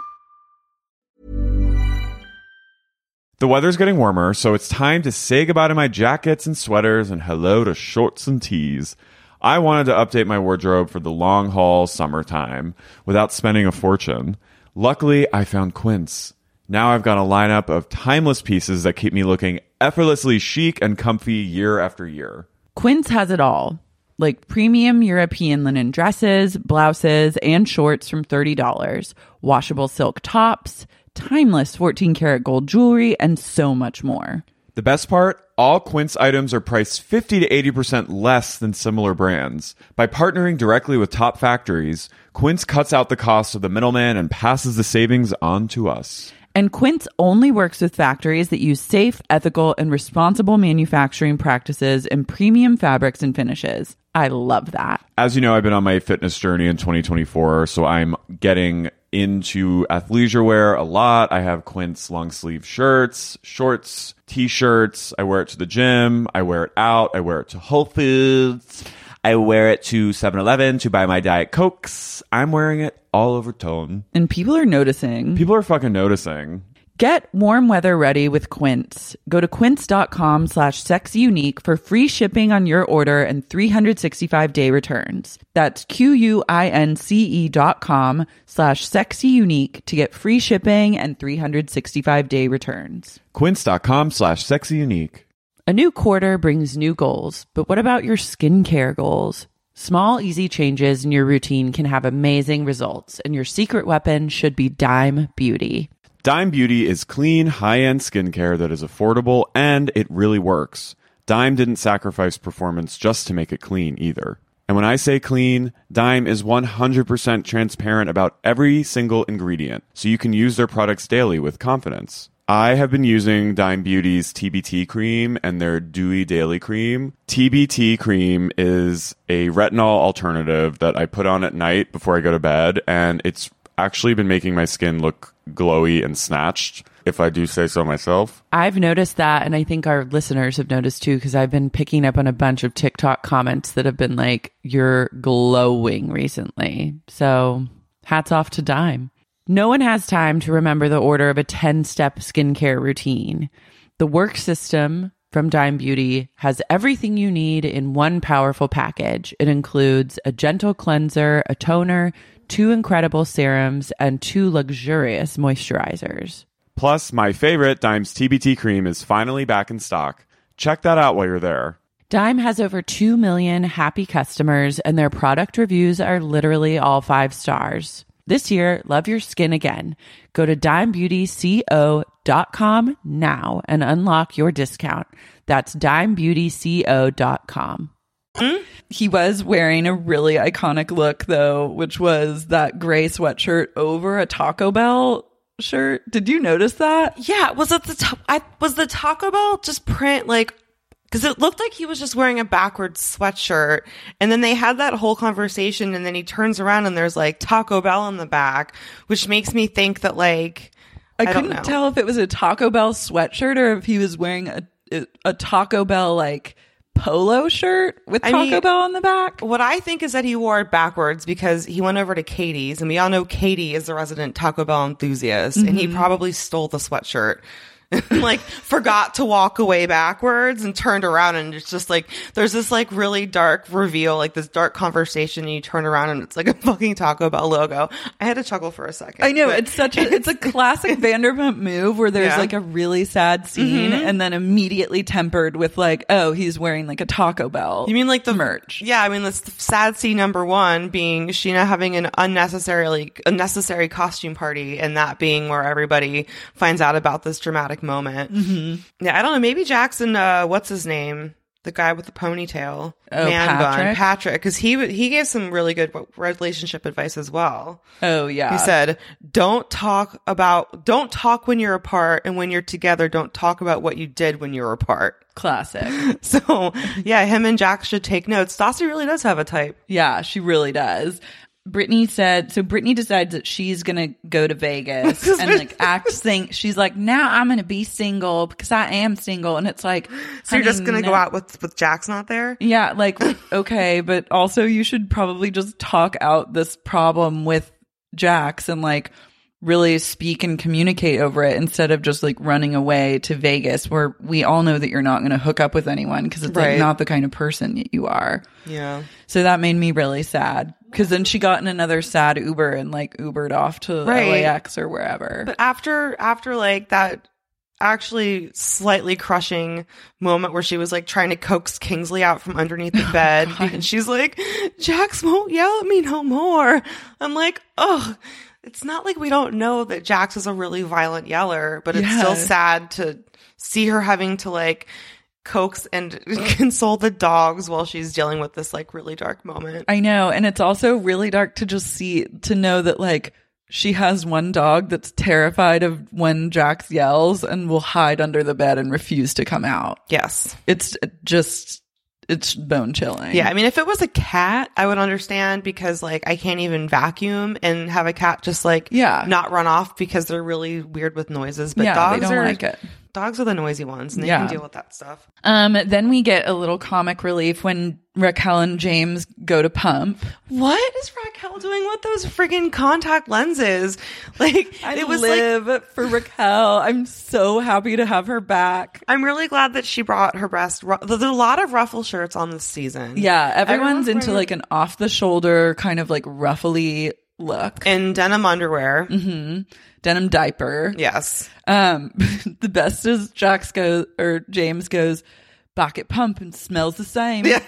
The weather's getting warmer, so it's time to say goodbye to my jackets and sweaters and hello to shorts and tees. I wanted to update my wardrobe for the long haul summertime without spending a fortune. Luckily, I found Quince. Now I've got a lineup of timeless pieces that keep me looking effortlessly chic and comfy year after year. Quince has it all, like premium European linen dresses, blouses, and shorts from thirty dollars, washable silk tops, timeless fourteen karat gold jewelry, and so much more. The best part? All Quince items are priced fifty to eighty percent less than similar brands. By partnering directly with top factories, Quince cuts out the cost of the middleman and passes the savings on to us. And Quince only works with factories that use safe, ethical, and responsible manufacturing practices and premium fabrics and finishes. I love that. As you know, I've been on my fitness journey in twenty twenty-four, so I'm getting into athleisure wear a lot. I have Quince long sleeve shirts, shorts, t-shirts. I wear it to the gym. I wear it out. I wear it to Whole Foods. I wear it to seven eleven to buy my Diet Cokes. I'm wearing it all over Tone. And people are noticing. People are fucking noticing. Get warm weather ready with Quince. Go to quince.com slash sexyunique for free shipping on your order and three hundred sixty-five day returns. That's Q-U-I-N-C-E dot com slash sexyunique to get free shipping and three hundred sixty-five day returns. Quince.com slash sexyunique. A new quarter brings new goals, but what about your skincare goals? Small, easy changes in your routine can have amazing results, and your secret weapon should be Dime Beauty. Dime Beauty is clean, high-end skincare that is affordable, and it really works. Dime didn't sacrifice performance just to make it clean either. And when I say clean, Dime is one hundred percent transparent about every single ingredient, so you can use their products daily with confidence. I have been using Dime Beauty's T B T cream and their Dewy Daily Cream. T B T cream is a retinol alternative that I put on at night before I go to bed, and it's actually been making my skin look glowy and snatched, if I do say so myself. I've noticed that, and I think our listeners have noticed too, because I've been picking up on a bunch of TikTok comments that have been like, you're glowing recently. So hats off to Dime. No one has time to remember the order of a ten-step skincare routine. The Work System from Dime Beauty has everything you need in one powerful package. It includes a gentle cleanser, a toner, two incredible serums, and two luxurious moisturizers. Plus, my favorite, Dime's T B T cream, is finally back in stock. Check that out while you're there. Dime has over two million happy customers, and their product reviews are literally all five stars. This year, love your skin again. Go to dime beauty co dot com now and unlock your discount. That's dime beauty co dot com. He was wearing a really iconic look, though, which was that gray sweatshirt over a Taco Bell shirt. Did you notice that? Yeah. Was it the ta- I was the Taco Bell just print like, because it looked like he was just wearing a backwards sweatshirt, and then they had that whole conversation, and then he turns around and there's like Taco Bell on the back, which makes me think that like I, I couldn't don't know. tell if it was a Taco Bell sweatshirt or if he was wearing a a Taco Bell like polo shirt with I Taco mean, Bell on the back. What I think is that he wore it backwards because he went over to Katie's, and we all know Katie is the resident Taco Bell enthusiast, mm-hmm. and he probably stole the sweatshirt. Like forgot to walk away backwards and turned around, and it's just like there's this like really dark reveal, like this dark conversation, and you turn around and it's like a fucking Taco Bell logo. I had to chuckle for a second. I know, but- it's such a it's a classic Vanderpump move where there's Yeah. like a really sad scene Mhm. and then immediately tempered with like, oh, he's wearing like a Taco Bell. You mean like the merch? Yeah, I mean that's sad scene number one being Sheena having an unnecessarily unnecessary costume party, and that being where everybody finds out about this dramatic moment. Mm-hmm. Yeah, I don't know. Maybe Jackson. Uh, what's his name? The guy with the ponytail, Oh, man bun, Patrick? Patrick, because he he gave some really good relationship advice as well. Oh yeah, He said, "Don't talk about don't talk when you're apart, and when you're together, don't talk about what you did when you were apart." classic. So yeah, him and Jack should take notes. Stassi really does have a type. Yeah, she really does. Brittany said, so Brittany decides that she's going to go to Vegas and like act sing. She's like, now I'm going to be single because I am single. And it's like, So you're just honey, gonna no. go out with with Jack's not there? Yeah, like, okay, but also you should probably just talk out this problem with Jax and like really speak and communicate over it instead of just like running away to Vegas where we all know that you're not going to hook up with anyone because it's Right. like not the kind of person that you are. Yeah. So that made me really sad because then she got in another sad Uber and like Ubered off to Right. L A X or wherever. But after after like that actually slightly crushing moment where she was like trying to coax Kingsley out from underneath the bed, and she's like, Jax won't yell at me no more. I'm like, oh, it's not like we don't know that Jax is a really violent yeller, but it's Yeah. still sad to see her having to like coax and console the dogs while she's dealing with this like really dark moment. I know. And it's also really dark to just see, to know that like she has one dog that's terrified of when Jax yells and will hide under the bed and refuse to come out. Yes. It's just, it's bone chilling. Yeah, I mean, if it was a cat, I would understand because, like, I can't even vacuum and have a cat just, like, Yeah. not run off because they're really weird with noises. But Yeah, dogs they don't are like it. Dogs are the noisy ones, and they Yeah. can deal with that stuff. Um, then we get a little comic relief when Raquel and James go to pump. What is Raquel doing with those friggin' contact lenses? Like, I it was like, live for Raquel. I'm so happy to have her back. I'm really glad that she brought her best. Ru- There's a lot of ruffle shirts on this season. Yeah, everyone's into wearing- like an off the shoulder kind of like ruffly look. and denim underwear. Mm-hmm. Denim diaper. Yes. Um, the best is Jax goes or James goes back at pump and smells the same. Yeah.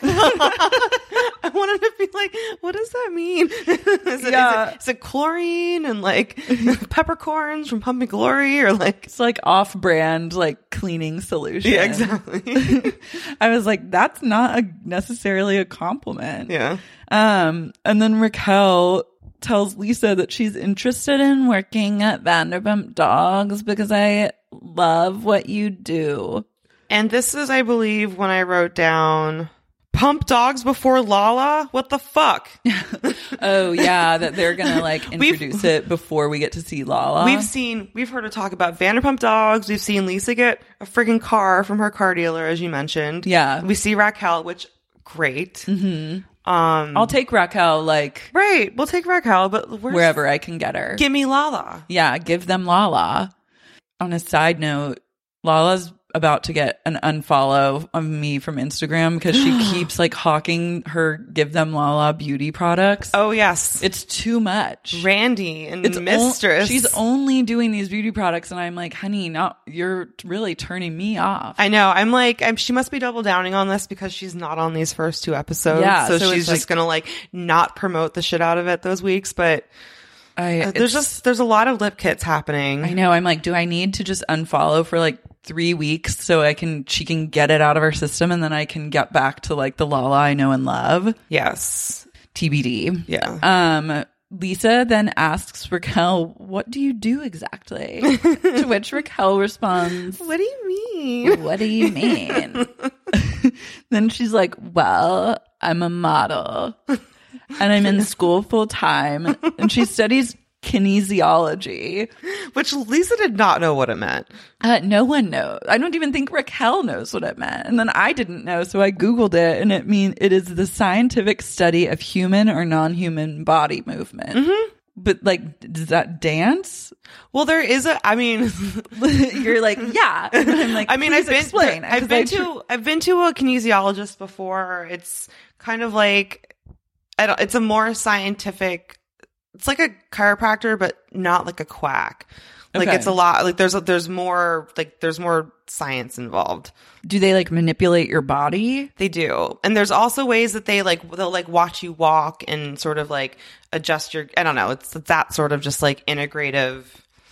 I wanted to be like, what does that mean? is, it, Yeah. is, it, is it chlorine and like peppercorns from Pumping Glory, or like It's like off-brand like cleaning solution. yeah, exactly. I was like, that's not a, necessarily a compliment. Yeah. Um, and then Raquel tells Lisa that she's interested in working at Vanderpump Dogs because I love what you do. And this is, I believe, when I wrote down pump dogs before Lala. What the fuck? Oh yeah, that they're gonna like introduce it before we get to see Lala. We've seen, we've heard her talk about Vanderpump Dogs. We've seen Lisa get a friggin' car from her car dealer, as you mentioned. Yeah. We see Raquel, which great. Mm-hmm. Um, I'll take Raquel like right. We'll take Raquel, but where's, wherever I can get her. give me Lala. Yeah, give them Lala. On a side note, Lala's about to get an unfollow of me from Instagram because she keeps like hawking her give them Lala beauty products. Oh yes, It's too much. Randy and It's o- Mistress. she's only doing these beauty products and I'm like, honey, not you're really turning me off. I know. I'm like, I'm, she must be double downing on this because she's not on these first two episodes. Yeah, so, so she's it's just like- gonna like not promote the shit out of it those weeks. But I, uh, there's it's- just there's a lot of lip kits happening. I know. I'm like, do I need to just unfollow for like three weeks so I can she can get it out of our system and then I can get back to like the Lala I know and love? Yes. T B D. Yeah. Um, Lisa then asks Raquel, "What do you do exactly?" To which Raquel responds, What do you mean? "What do you mean?" Then she's like, "Well, I'm a model." And I'm in school full time. And she studies kinesiology, which Lisa did not know what it meant. Uh, no one knows. I don't even think Raquel knows what it meant. And then I didn't know, so I Googled it, and it mean it is the scientific study of human or non-human body movement. Mm-hmm. But like, does that dance? Well, there is a. I mean, you're like, yeah. And I'm like, I mean, I've been, explain. I've been I to, tr- I've been to a kinesiologist before. It's kind of like, I don't. It's a more scientific. It's like a chiropractor, but not like a quack. Like Okay. it's a lot. Like there's a, there's more like there's more science involved. Do they like manipulate your body? They do, and there's also ways that they like they'll like watch you walk and sort of like adjust your. I don't know. It's that sort of just like integrative.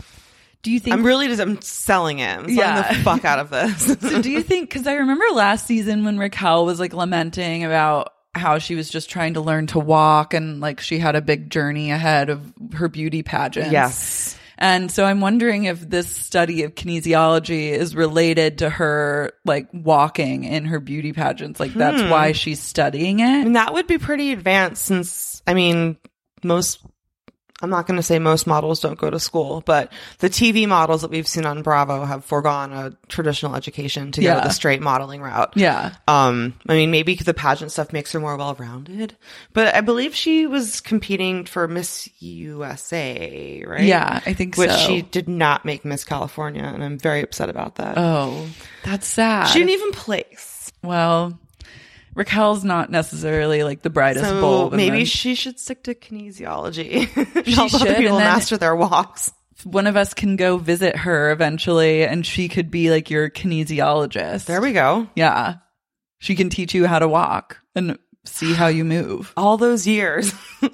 Do you think I'm really just I'm selling it? I'm selling Yeah. the fuck out of this. So do you think? Because I remember last season when Raquel was like lamenting about how she was just trying to learn to walk and like she had a big journey ahead of her beauty pageant. Yes. And so I'm wondering if this study of kinesiology is related to her like walking in her beauty pageants. Like that's Hmm. why she's studying I it. mean, that would be pretty advanced since, I mean, most, I'm not going to say most models don't go to school, but the T V models that we've seen on Bravo have foregone a traditional education to go Yeah. the straight modeling route. Yeah. Um, I mean, maybe the pageant stuff makes her more well-rounded, but I believe she was competing for Miss U S A, right? Yeah, I think Which so. she did not make Miss California, and I'm very upset about that. Oh, that's sad. She didn't even place. Well, Raquel's not necessarily like the brightest So bulb. and maybe then she should stick to kinesiology. She Help other should, people and then- master their walks. one of us can go visit her eventually, and she could be like your kinesiologist. There we go. Yeah. She can teach you how to walk and see how you move. All those years.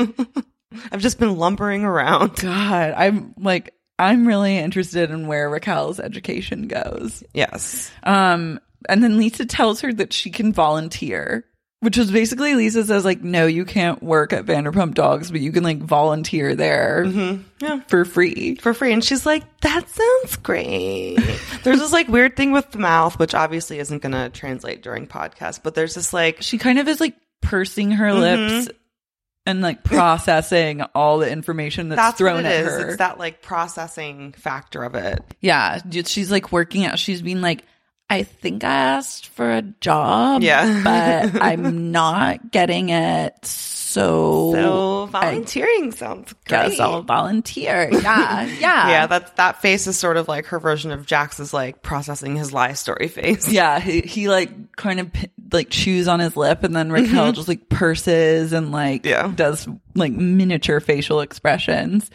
I've just been lumbering around. God, I'm like, I'm really interested in where Raquel's education goes. Yes. Um, and then Lisa tells her that she can volunteer, which was basically Lisa says like, no, you can't work at Vanderpump Dogs, but you can like volunteer there Mm-hmm. Yeah. for free. For free. And she's like, that sounds great. There's this like weird thing with the mouth, which obviously isn't going to translate during podcast, but there's this like, She kind of is like pursing her Mm-hmm. lips and like processing all the information that's, that's thrown what it at is. her. It's that like processing factor of it. Yeah, she's like working out. She's being like, I think I asked for a job, Yeah. but I'm not getting it. So, So volunteering sounds great. guess I'll volunteer. Yeah, yeah, Yeah, that that face is sort of like her version of Jax's like processing his lie story face. yeah. He, he like kind of p- like chews on his lip, and then Raquel just like purses and like Yeah. does like miniature facial expressions.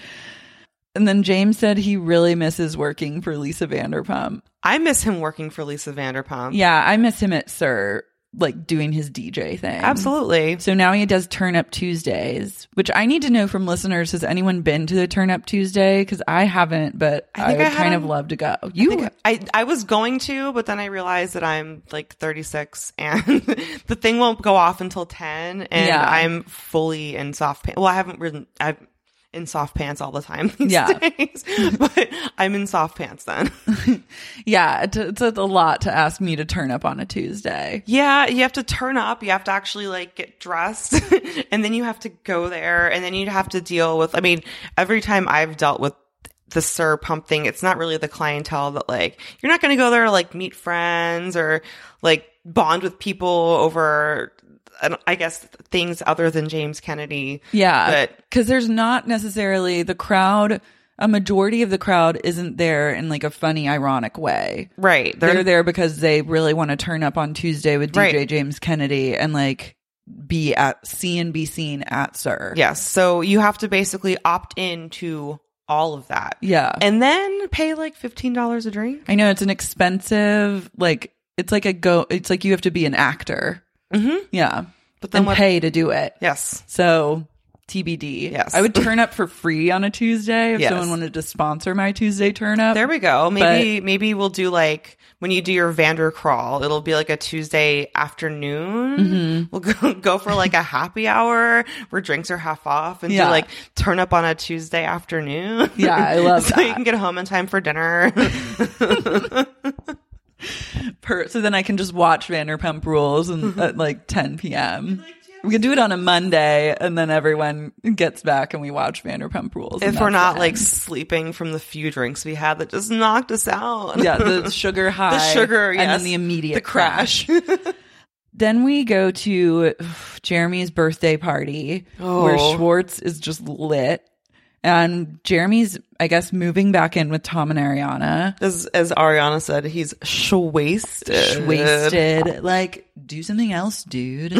And then James said he really misses working for Lisa Vanderpump. I miss him working for Lisa Vanderpump. Yeah, I miss him at Sir, like doing his D J thing. Absolutely. So now he does Turn Up Tuesdays, which I need to know from listeners. Has anyone been to the Turn Up Tuesday? Because I haven't, but I, I think would I kind have. of love to go. I, You, think I I was going to, but then I realized that I'm like thirty-six and the thing won't go off until ten, and Yeah. I'm fully in soft pants. Well, I haven't ridden. I've in soft pants all the time these Yeah. days, but I'm in soft pants then. yeah, it's, it's a lot to ask me to turn up on a Tuesday. Yeah, you have to turn up. You have to actually like get dressed and then you have to go there and then you have to deal with, I mean, every time I've dealt with the Sir Pump thing, it's not really the clientele that like, you're not going to go there to like meet friends or like bond with people over, I don't- I guess things other than James Kennedy. Yeah, But because there's not necessarily the crowd. A majority of the crowd isn't there in like a funny, ironic way. right. They're, there because they really want to turn up on Tuesday with D J Right. James Kennedy and like be at see and be seen at Sir. Yes. So you have to basically opt in to all of that. Yeah. And then pay like fifteen dollars a drink. I know it's an expensive, like, it's like a go, it's like you have to be an actor. Mm-hmm. Yeah. But then And what? pay to do it. Yes. So T B D. Yes. I would turn up for free on a Tuesday if Yes. someone wanted to sponsor my Tuesday turn up. There we go. Maybe maybe we'll do like when you do your Vander crawl, it'll be like a Tuesday afternoon. Mm-hmm. We'll go, go for like a happy hour where drinks are half off and Yeah. do like turn up on a Tuesday afternoon. Yeah, I love so that. you can get home in time for dinner. Per, so then I can just watch Vanderpump Rules and, at like ten p.m. Like, do you We could do it on a Monday, and then everyone gets back and we watch Vanderpump Rules. If we're not like sleeping from the few drinks we had that just knocked us out. Yeah, the sugar high. The sugar, yes. And then the immediate the crash. Then we go to ugh, Jeremy's birthday party Oh. where Schwartz is just lit. And Jeremy's, I guess, moving back in with Tom and Ariana. As as Ariana said, he's shwasted. Wasted. Like, do something else, dude.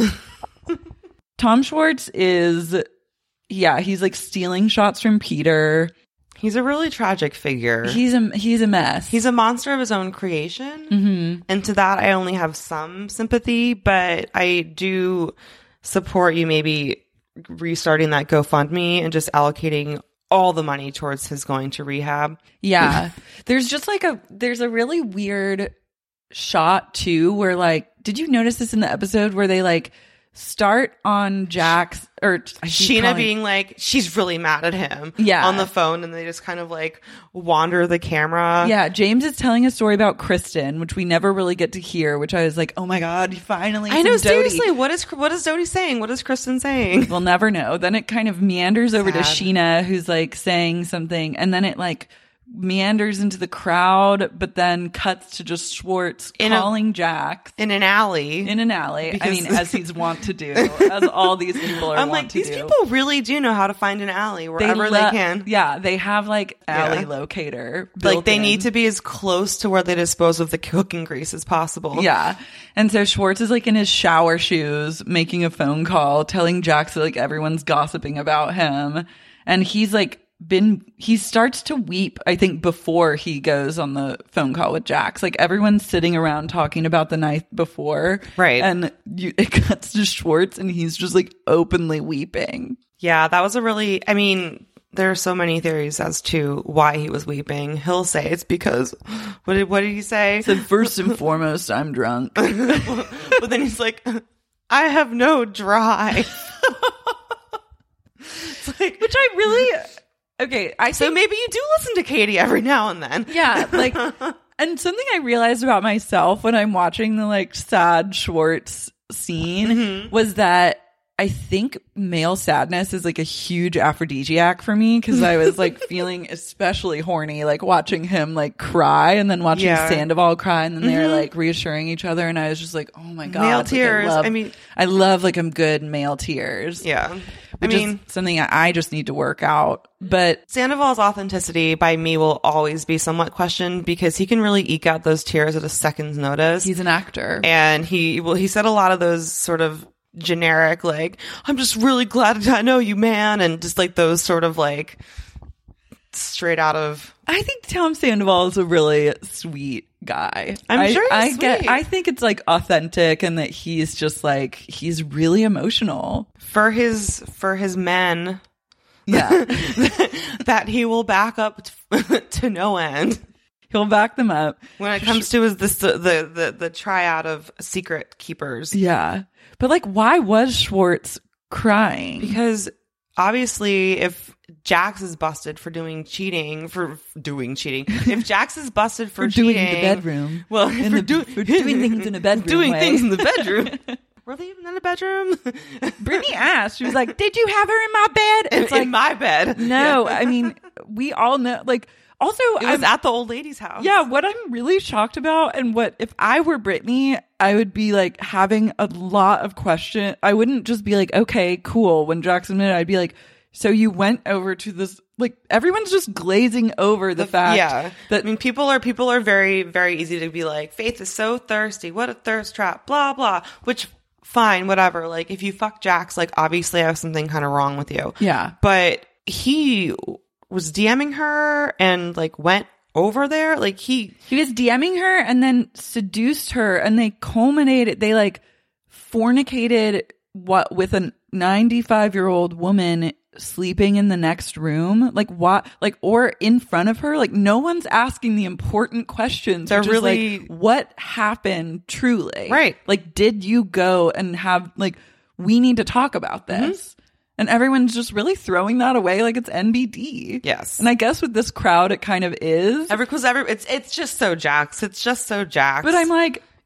Tom Schwartz is, yeah, he's like stealing shots from Peter. He's a really tragic figure. He's a he's a mess. He's a monster of his own creation. Mm-hmm. And to that, I only have some sympathy, but I do support you maybe restarting that GoFundMe and just allocating all the money towards his going to rehab. Yeah. There's just like a, there's a really weird shot too where like, did you notice this in the episode where they like start on Jack's or I keep Sheena calling- being like, she's really mad at him Yeah. on the phone, and they just kind of like wander the camera. Yeah, James is telling a story about Kristen, which we never really get to hear, which I was like, oh my God, finally. I know, some Dodie. seriously, what is what is Dodie saying? What is Kristen saying? We'll never know. Then it kind of meanders over to Sad. Sheena, who's like saying something, and then it like meanders into the crowd, but then cuts to just Schwartz In a- calling Jack In an alley. in an alley. I Because- mean, as he's wont to do, as all these people are I'm wont like, to these do. people really do know how to find an alley wherever they, lo- can. Yeah, they have like alley Yeah. locator. Like built they in. need to be as close to where they dispose of the cooking grease as possible. Yeah. And so Schwartz is like in his shower shoes making a phone call, telling Jax that like everyone's gossiping about him. And he's like been, he starts to weep, I think, before he goes on the phone call with Jax. Like everyone's sitting around talking about the night before. Right. And you, it cuts to Schwartz and he's just like openly weeping. Yeah, that was a really, I mean, there are so many theories as to why he was weeping. He'll say it's because, what did, what did he say? So first and foremost, I'm drunk. But then he's like, I have no drive. It's like, Which I really, okay, I so think maybe you do listen to Katie every now and then. Yeah, like, and something I realized about myself when I'm watching the like sad Schwartz scene Mm-hmm. was that I think male sadness is like a huge aphrodisiac for me because I was like feeling especially horny, like watching him like cry and then watching Yeah. Sandoval cry and then they're Mhm. like reassuring each other and I was just like, oh my God. Male like, tears. I, love, I mean- I love like I'm good male tears. Yeah. I Which mean, is something I just need to work out. But Sandoval's authenticity by me will always be somewhat questioned because he can really eke out those tears at a second's notice. he's an actor. And he, well, he said a lot of those sort of generic, like, I'm just really glad I know you, man. And just like those sort of like straight out of, I think Tom Sandoval is a really sweet guy. I'm I, sure he's I get. sweet. I think it's like authentic, and that he's just like he's really emotional. for his, for his men, Yeah, that he will back up t- to no end. he'll back them up. When it comes to his this the, the the the triad of secret keepers. Yeah, but like, why was Schwartz crying? Because obviously if Jax is busted for doing cheating for doing cheating if Jax is busted for, For doing cheating in the bedroom. well In for, the- do- for doing things in a bedroom doing way. things in the bedroom were they even in a bedroom? Brittany asked. She was like, "Did you have her in my bed?" in, It's like, in my bed. no. Yeah. I mean, we all know. Like, also, it was I'm- at the old lady's house. Yeah, what I'm really shocked about, and what if I were Brittany, I would be like having a lot of question. I wouldn't just be like, okay, cool. When Jackson admitted, I'd be like, so you went over to this, like everyone's just glazing over the, fact yeah that I mean people are people are very very easy to be like, Faith is so thirsty, what a thirst trap, blah blah, which fine, whatever. Like if you fuck Jax, like obviously I have something kind of wrong with you. Yeah. But he was DMing her and like went over there. Like he he was DMing her and then seduced her, and they culminated. They like fornicated what with a ninety-five year old woman sleeping in the next room, like what, like, or in front of her. Like no one's asking the important questions. They're which is, really- like, what happened truly, Right. Like, did you go and have like, we need to talk about this. And everyone's just really throwing that away like it's N B D. Yes. And I guess with this crowd, it kind of is. Every, cause every, it's, it's just so Jax. It's just so Jax. But I'm like,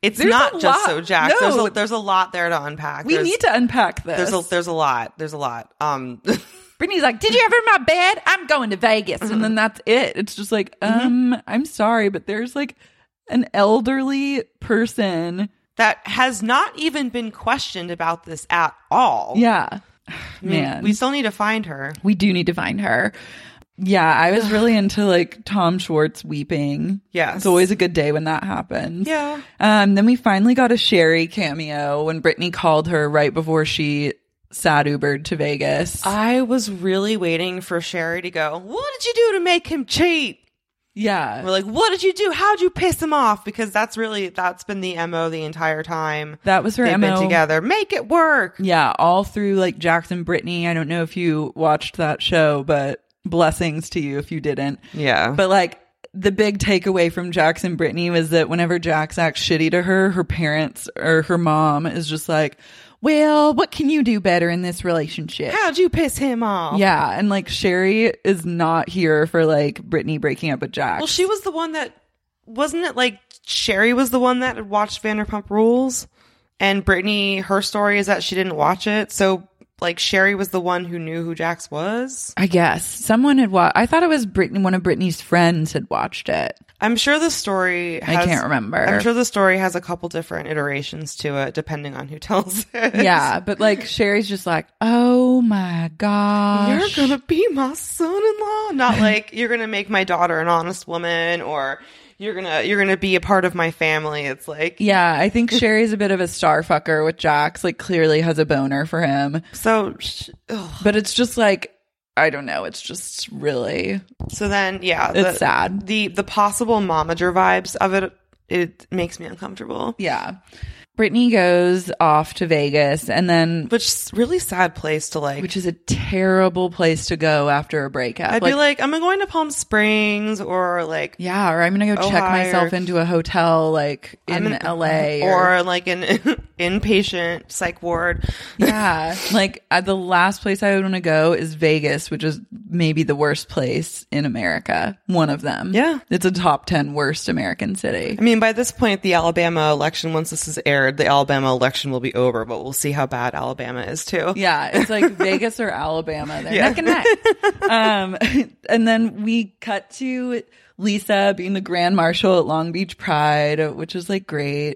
It's There's not a just lot. so Jax. No. There's a, there's a lot there to unpack. We There's- need to unpack this. There's a there's a lot. There's a lot. Um, Brittany's like, did you ever in my bed? I'm going to Vegas. Mm-hmm. And then that's it. It's just like, um, I'm sorry, but there's like an elderly person. that has not even been questioned about this at all. Yeah. I mean, Man. we still need to find her. We do need to find her. Yeah, I was really into like Tom Schwartz weeping. Yes. It's always a good day when that happens. Yeah. Um, then we finally got a Sherry cameo when Brittany called her right before she sad Ubered to Vegas. I was really waiting for Sherry to go, what did you do to make him cheat? Yeah. We're like, what did you do? How'd you piss him off? Because that's really, that's been the M O the entire time. That was her They've M O. been together. Make it work. Yeah, all through like Jackson Brittany. I don't know if you watched that show, but blessings to you if you didn't. Yeah. But like the big takeaway from Jackson Brittany was that whenever Jax acts shitty to her, her parents or her mom is just like, well, what can you do better in this relationship? How'd you piss him off? Yeah, and like Sherry is not here for like Brittany breaking up with Jax. Well, she was the one that, wasn't it like Sherry was the one that had watched Vanderpump Rules? And Brittany, her story is that she didn't watch it. So like Sherry was the one who knew who Jax was. I guess someone had watched. I thought it was Brittany. One of Brittany's friends had watched it. I'm sure the story has, I can't remember. I'm sure the story has a couple different iterations to it, depending on who tells it. Yeah, but like Sherry's just like, oh my gosh, You're gonna be my son-in-law. Not like you're gonna make my daughter an honest woman, or you're gonna you're gonna be a part of my family. It's like, yeah, I think Sherry's a bit of a star fucker with Jax. Like clearly has a boner for him. So, sh- ugh. But it's just like, I don't know. It's just really. So then, yeah, It's the, sad. The the possible momager vibes of it, it makes me uncomfortable. Yeah. Brittany goes off to Vegas and then, which is a really sad place to like, which is a terrible place to go after a breakup. I'd like, be like, am I going to Palm Springs or like, yeah, or I'm gonna go check Ohio, myself into a hotel like in, in L A or, or, like an inpatient psych ward. yeah, like uh, the last place I would want to go is Vegas, which is maybe the worst place in America. One of them. Yeah, it's a top ten worst American city. I mean, by this point, the Alabama election, once this is aired, the Alabama election will be over, but we'll see how bad Alabama is too. Yeah, it's like Vegas or Alabama. They're Yeah. neck and neck. Um, and then we cut to Lisa being the Grand Marshal at Long Beach Pride, which is like great.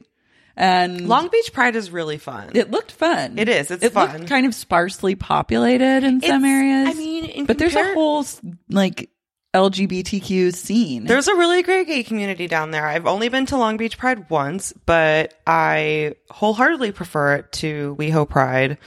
And Long Beach Pride is really fun. It looked fun. It is. It's it fun. Looked kind of sparsely populated in some It's- areas. I mean, in but there's compar- a whole like L G B T Q scene. There's a really great gay community down there. I've only been to Long Beach Pride once, but I wholeheartedly prefer it to WeHo Pride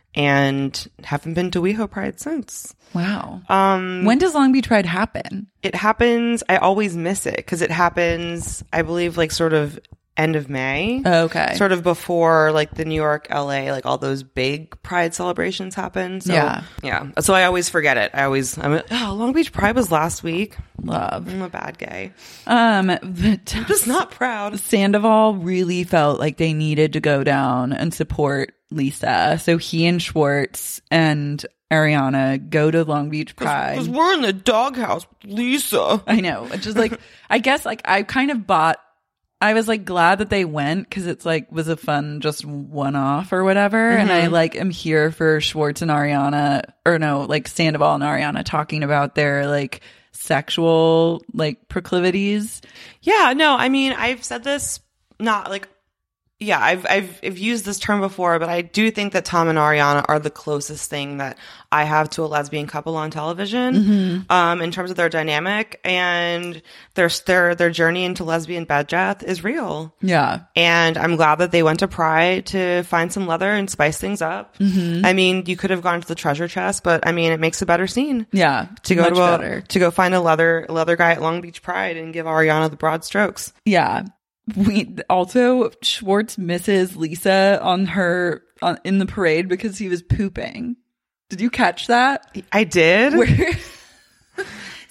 and haven't been to WeHo Pride since. Wow. Um, when does Long Beach Pride happen? It happens, I always miss it because it happens, I believe, like sort of end of May. Okay. Sort of before like the New York, L A, like all those big Pride celebrations happen. So, Yeah. Yeah. So I always forget it. I always, I'm like, oh, Long Beach Pride was last week. Love. I'm a bad gay. Um, but I'm just not proud. Sandoval really felt like they needed to go down and support Lisa. So he and Schwartz and Ariana go to Long Beach Pride. Because we're in the doghouse with Lisa. I know. It's just like, I guess like I kind of bought, I was like glad that they went because it's like was a fun just one off or whatever. Mm-hmm. And I like am here for Schwartz and Ariana, or no, like Sandoval and Ariana talking about their like sexual like proclivities. Yeah, no, I mean, I've said this not like, yeah, I've, I've, I've used this term before, but I do think that Tom and Ariana are the closest thing that I have to a lesbian couple on television, Mm-hmm. um, in terms of their dynamic, and their, their, their journey into lesbian bed death is real. Yeah. And I'm glad that they went to Pride to find some leather and spice things up. Mm-hmm. I mean, you could have gone to the treasure chest, but I mean, it makes a better scene. Yeah. To go much to a, better. to go find a leather, leather guy at Long Beach Pride and give Ariana the broad strokes. Yeah. We also Schwartz misses Lisa on her on, in the parade because he was pooping. Did you catch that? I did. Where,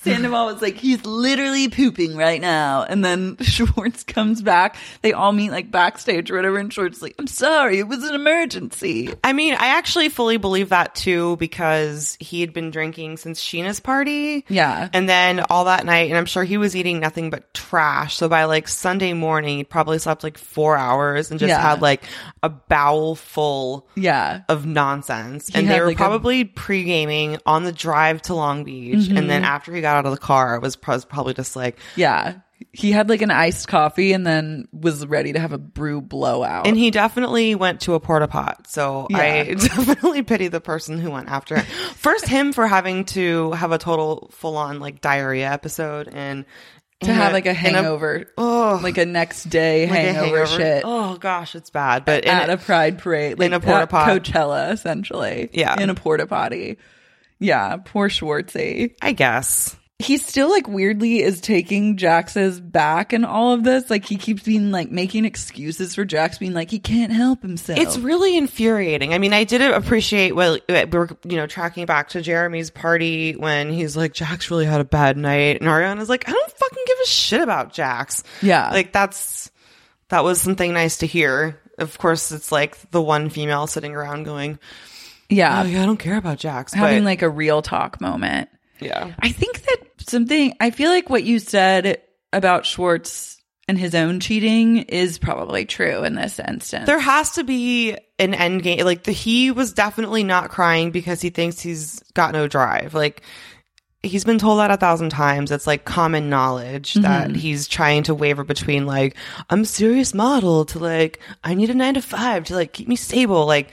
Sandoval was like, he's literally pooping right now. And then Schwartz comes back. They all meet like backstage or whatever. And Schwartz is like, I'm sorry, it was an emergency. I mean, I actually fully believe that too, because he had been drinking since Sheena's party. Yeah. And then all that night, and I'm sure he was eating nothing but trash. So by like Sunday morning, he probably slept like four hours and just Yeah. had like a bowel full Yeah. of nonsense. He and they had, were like, a- probably pre-gaming on the drive to Long Beach. Mhm. And then after he got out of the car, it was pro- probably just like, Yeah. He had like an iced coffee and then was ready to have a brew blowout. and he definitely went to a porta pot. So Yeah. I definitely pity the person who went after it. First, him for having to have a total full-on like diarrhea episode and to in have like a in hangover, oh, like a next day like a hangover, shit. Oh gosh, it's bad. But in at a, a pride parade, like in a porta at pot. Coachella, essentially. Yeah. In a porta potty. Yeah. Poor Schwartzy. I guess. He still like weirdly is taking Jax's back and all of this. Like he keeps being like making excuses for Jax, being like he can't help himself. It's really infuriating. I mean, I did appreciate, well, we were, you know, tracking back to Jeremy's party when he's like, Jax really had a bad night. And Ariana's like, I don't fucking give a shit about Jax. Yeah. Like that's, that was something nice to hear. Of course, it's like the one female sitting around going, yeah, oh, yeah, I don't care about Jax. having but, like a real talk moment. yeah. I think that something, I feel like what you said about Schwartz and his own cheating is probably true in this instance. There has to be an end game. Like the, he was definitely not crying because he thinks he's got no drive. Like he's been told that a thousand times. It's like common knowledge that Mhm. he's trying to waver between like, I'm a serious model to like, I need a nine to five to like keep me stable. Like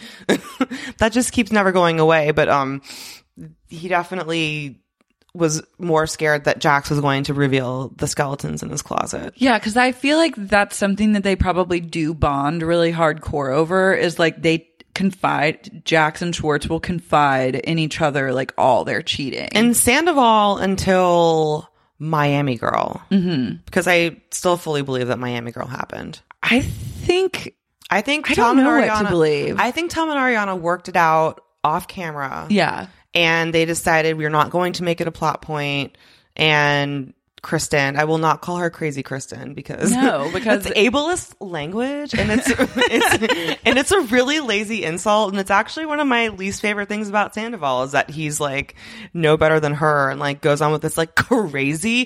that just keeps never going away. But, um, he definitely was more scared that Jax was going to reveal the skeletons in his closet. Yeah, because I feel like that's something that they probably do bond really hardcore over is like they confide, Jax and Schwartz will confide in each other like all their cheating. And Sandoval until Miami Girl. Mm-hmm. Because I still fully believe that Miami Girl happened. I think I think I Tom don't know and what Ariana, to believe. I think Tom and Ariana worked it out off camera. Yeah. And they decided we're not going to make it a plot point. And Kristen, I will not call her Crazy Kristen because No, because- it's ableist language and it's, it's and it's a really lazy insult. And it's actually one of my least favorite things about Sandoval is that he's like no better than her and like goes on with this like crazy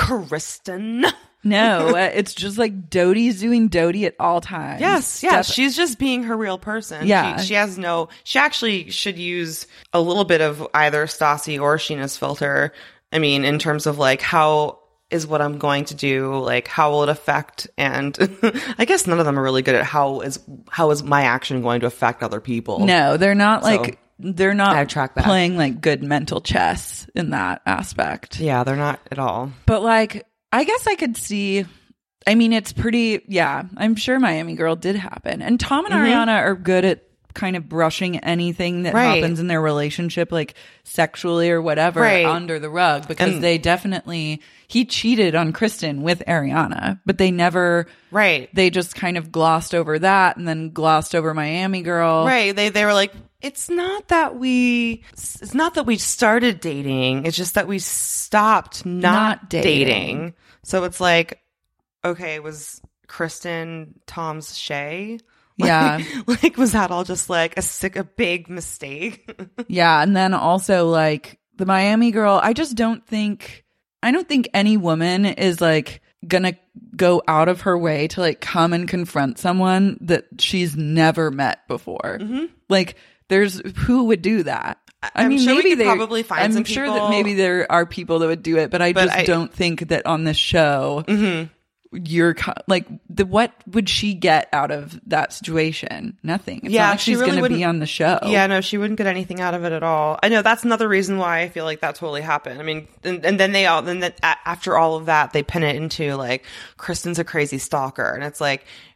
Kristen. No, uh, it's just like Dodie's doing Dodie at all times. Yes, yeah. Step- She's just being her real person. Yeah. She, she has no, she actually should use a little bit of either Stassi or Sheena's filter. I mean, in terms of like, how is what I'm going to do, like, how will it affect? And I guess none of them are really good at how is, how is my action going to affect other people? No, they're not like, So, they're not I track that. playing like good mental chess in that aspect. Yeah, they're not at all. But like, I guess I could see, I mean, it's pretty, yeah, I'm sure Miami Girl did happen. And Tom and Mhm. Ariana are good at kind of brushing anything that Right. happens in their relationship, like sexually or whatever, Right. under the rug because And- they definitely, he cheated on Kristen with Ariana, but they never, Right. they just kind of glossed over that and then glossed over Miami Girl. Right. They they were like, it's not that we it's not that we started dating. It's just that we stopped not, Not dating. dating. So it's like, okay, was Kristen Tom's Shay? Yeah. Like, like was that all just like a sick a big mistake? Yeah, and then also like the Miami Girl, I just don't think I don't think any woman is like gonna go out of her way to like come and confront someone that she's never met before. Mhm. Like there's who would do that? I I'm mean, sure we maybe could they probably find I'm some sure people- that maybe there are people that would do it, but I But just I- don't think that on this show Mhm. you're co- like the what would she get out of that situation? Nothing. It's Yeah, not like she she's really going to wouldn't- be on the show. Yeah, no, she wouldn't get anything out of it at all. I know that's another reason why I feel like that totally happened. I mean, and, and then they all, then that, a- after all of that, they pin it into like Kristen's a crazy stalker, and it's like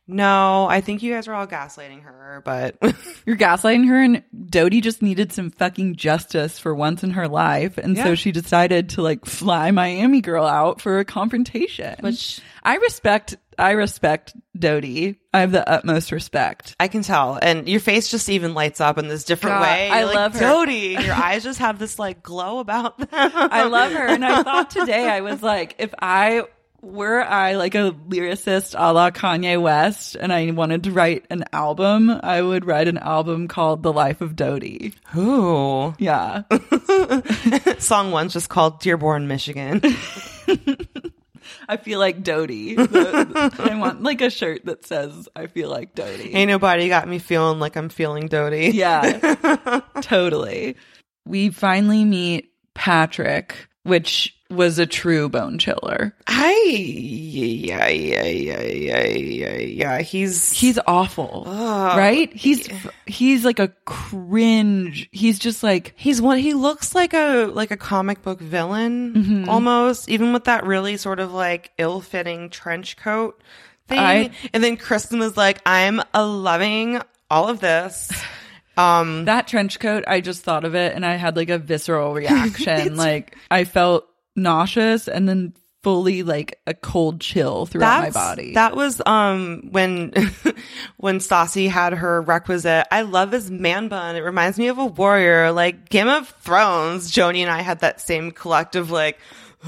No, I think you guys are all gaslighting her, but You're gaslighting her, and Dodie just needed some fucking justice for once in her life. And Yeah. so she decided to like fly Miami girl out for a confrontation. Which- I respect, I respect Dodie. I have the utmost respect. I can tell. And your face just even lights up in this different God, way. I You're like, love her. Dodie. Your eyes just have this like glow about them. I love her. And I thought today, I was like, if I were I like a lyricist a la Kanye West and I wanted to write an album, I would write an album called The Life of Dodie. Ooh. Yeah. Song one's just called Dearborn, Michigan. I feel like Dodie. The- I want like a shirt that says I feel like Dodie. Ain't nobody got me feeling like I'm feeling Dodie. Yeah, totally. We finally meet Patrick, which was a true bone chiller. I yeah yeah yeah yeah yeah yeah. He's He's awful, right? He's he's like a cringe. He's just like he's one. He looks like a like a comic book villain Mm-hmm. almost, even with that really sort of like ill-fitting trench coat thing. I- and then Kristen was like, "I'm a loving all of this." Um, that trench coat. I just thought of it and I had like a visceral reaction. Like I felt nauseous and then fully like a cold chill throughout my body. That was um when when Stassi had her requisite, I love his man bun. It reminds me of a warrior. Like Game of Thrones, Joni and I had that same collective like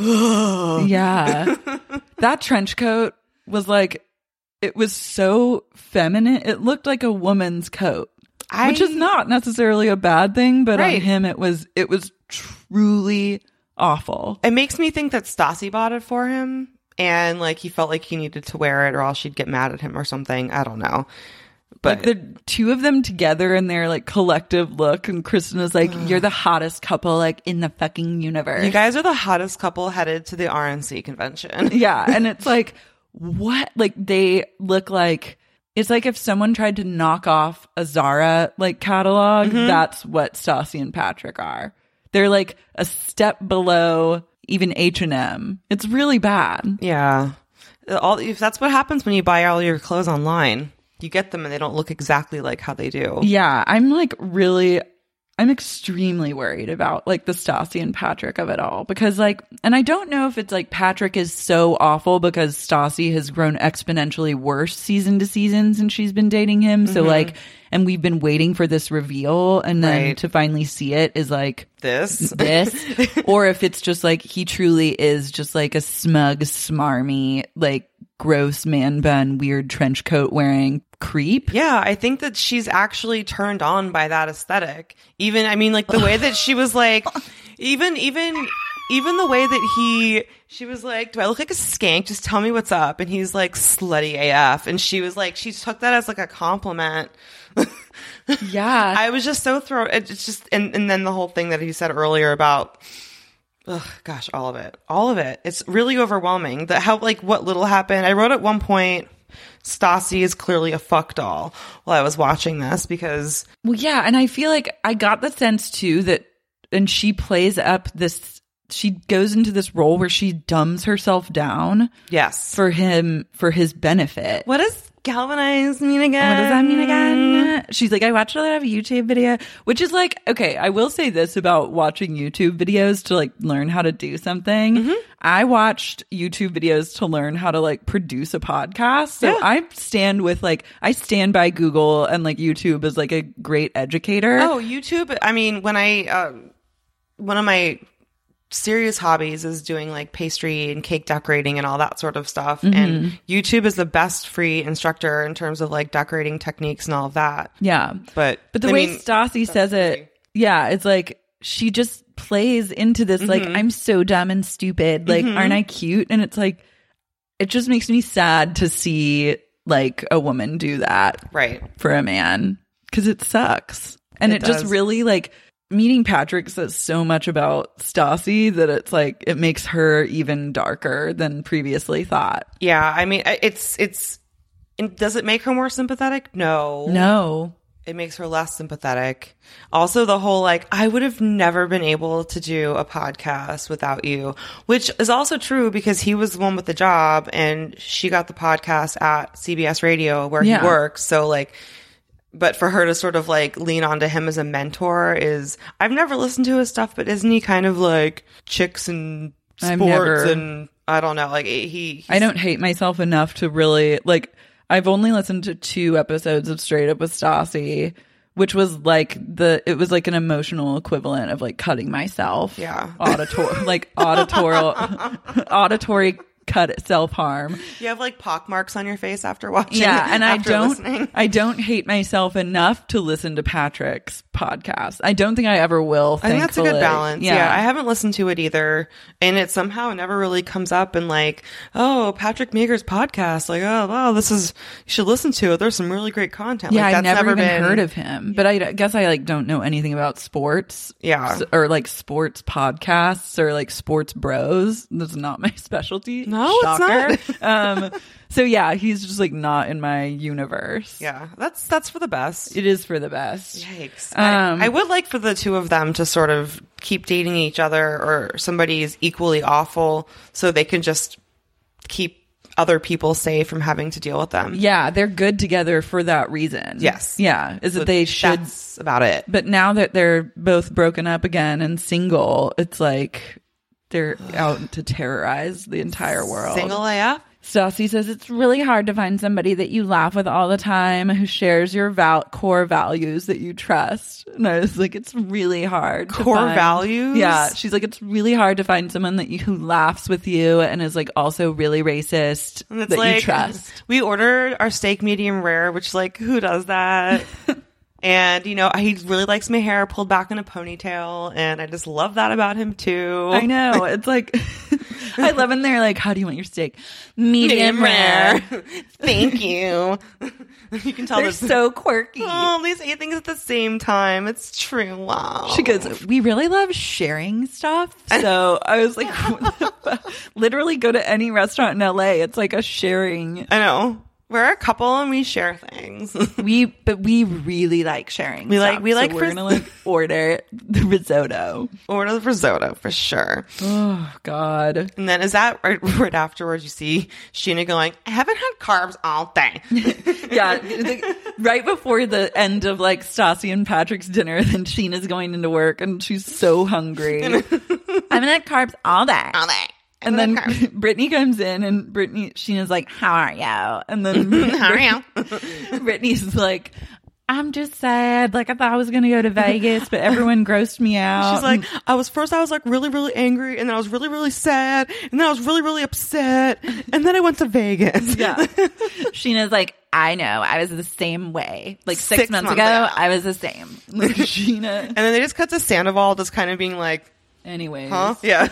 yeah. That trench coat was like, it was so feminine. It looked like a woman's coat. I, Which is not necessarily a bad thing, but Right. on him it was it was truly awful. It makes me think that Stassi bought it for him and like he felt like he needed to wear it or else she'd get mad at him or something. I don't know. But Like the two of them together in their like collective look, and Kristen is like, "You're the hottest couple like in the fucking universe." you guys are the hottest couple headed to the R N C convention. Yeah, and it's like, what? Like they look like it's like if someone tried to knock off a Zara like catalog. Mm-hmm. That's what Stassi and Patrick are. They're like a step below even H and M. It's really bad. Yeah. All if that's what happens when you buy all your clothes online. You get them and they don't look exactly like how they do. Yeah, I'm like really, I'm extremely worried about like the Stassi and Patrick of it all because like, and I don't know if it's like Patrick is so awful because Stassi has grown exponentially worse season to season since she's been dating him. So like, and we've been waiting for this reveal and then Right. to finally see it is like This. this, or if it's just like he truly is just like a smug, smarmy, like gross man bun, weird trench coat wearing creep. Yeah, I think that she's actually turned on by that aesthetic. Even, I mean, like the way that she was like, even, even, even the way that he, she was like, do I look like a skank? Just tell me what's up. And he's like, slutty A F. And she was like, she took that as like a compliment. Yeah. I was just so thrown. It's just, and, and then the whole thing that he said earlier about, ugh, gosh, all of it, all of it. It's really overwhelming. That how, like, what little happened. I wrote at one point, Stassi is clearly a fuck doll while I was watching this because, Well, yeah, and I feel like I got the sense too that, and she plays up this, she goes into this role where she dumbs herself down yes. for him, for his benefit. What does galvanize mean again? What does that mean again? She's like, I watched a lot of YouTube video, which is like, okay, I will say this about watching YouTube videos to like learn how to do something. Mm-hmm. I watched YouTube videos to learn how to like produce a podcast. So Yeah. I stand with like, I stand by Google and like YouTube as like a great educator. Oh, YouTube. I mean, when I, um, one of my serious hobbies is doing like pastry and cake decorating and all that sort of stuff. Mm-hmm. And YouTube is the best free instructor in terms of like decorating techniques and all of that. Yeah. But, But the I way mean, Stassi says it, yeah, it's like she just plays into this like, Mm-hmm. I'm so dumb and stupid. Like, aren't I cute? And it's like, it just makes me sad to see like a woman do that right. for a man because it sucks. And it, It just does. really like meeting Patrick says so much about Stassi that it's like, it makes her even darker than previously thought. Yeah. I mean, I- it's, it's, and does it make her more sympathetic? No. No. It makes her less sympathetic. Also, the whole, like, I would have never been able to do a podcast without you, which is also true because he was the one with the job and she got the podcast at C B S Radio where Yeah. he works. So, like, but for her to sort of, like, lean onto him as a mentor is, I've never listened to his stuff, but isn't he kind of like chicks and I've sports never- and I don't know, like, he, he's, I don't hate myself enough to really like. I've only listened to two episodes of Straight Up with Stassi, which was like the it was like an emotional equivalent of like cutting myself. Yeah. Auditor like auditorial auditory cut self harm. You have like pockmarks on your face after watching. Yeah, and I after don't listening. I don't hate myself enough to listen to Patrick's podcast. I don't think I ever will. I think that's a good thankfully. balance. Yeah. Yeah. I haven't listened to it either. And it somehow never really comes up in like, oh, Patrick Meagher's podcast. Like, oh, wow, this is, you should listen to it. There's some really great content. Yeah, like, I've that's never, even been, heard of him, but I guess I like don't know anything about sports. Yeah. S- or like sports podcasts or like sports bros. That's not my specialty. No, it's Shocker. not. um, so yeah, he's just like not in my universe. Yeah, that's that's for the best. It is for the best. Yikes. Um, I, I would like for the two of them to sort of keep dating each other or somebody is equally awful so they can just keep other people safe from having to deal with them. Yeah, they're good together for that reason. Yes. Yeah, is So that they should. That's about it. But now that they're both broken up again and single, it's like they're out to terrorize the entire world. Single A F? Stassi says it's really hard to find somebody that you laugh with all the time who shares your val- core values that you trust. And I was like, it's really hard. to Core find- values? Yeah. She's like, it's really hard to find someone that you, who laughs with you and is like also really racist And it's that like, you trust. we ordered our steak medium rare, which like, who does that? And, you know, he really likes my hair pulled back in a ponytail. And I just love that about him, too. I know. It's like, I love when they're like, how do you want your steak? Medium, Medium rare. rare. Thank you. You can tell They're they're so quirky. Oh, these eight things at the same time. It's true. Wow. She goes, we really love sharing stuff. So I was like, literally go to any restaurant in L A. It's like a sharing. I know. We're a couple and we share things. We, but we really like sharing. We like- stuff. we So like we're fris- gonna like order the risotto. Order the risotto for sure. Oh God. And then is that right, right afterwards you see Sheena going, I haven't had carbs all day. Yeah, the, right before the end of like Stassi and Patrick's dinner, then Sheena's going into work and she's so hungry. I haven't had carbs all day. all day. And then Brittany comes in and Brittany, Sheena's like, how are you? And then How are you? Brittany's like, I'm just sad. Like, I thought I was going to go to Vegas, but everyone grossed me out. She's like, I was first, I was like really, really angry, and then I was really, really sad, and then I was really, really upset, and then I went to Vegas. yeah. Sheena's like, I know. I was the same way. Like six, Six months, months ago, ago. I was the same. Like, Sheena. And then they just cut to Sandoval just kind of being like, Anyways. huh? Yeah.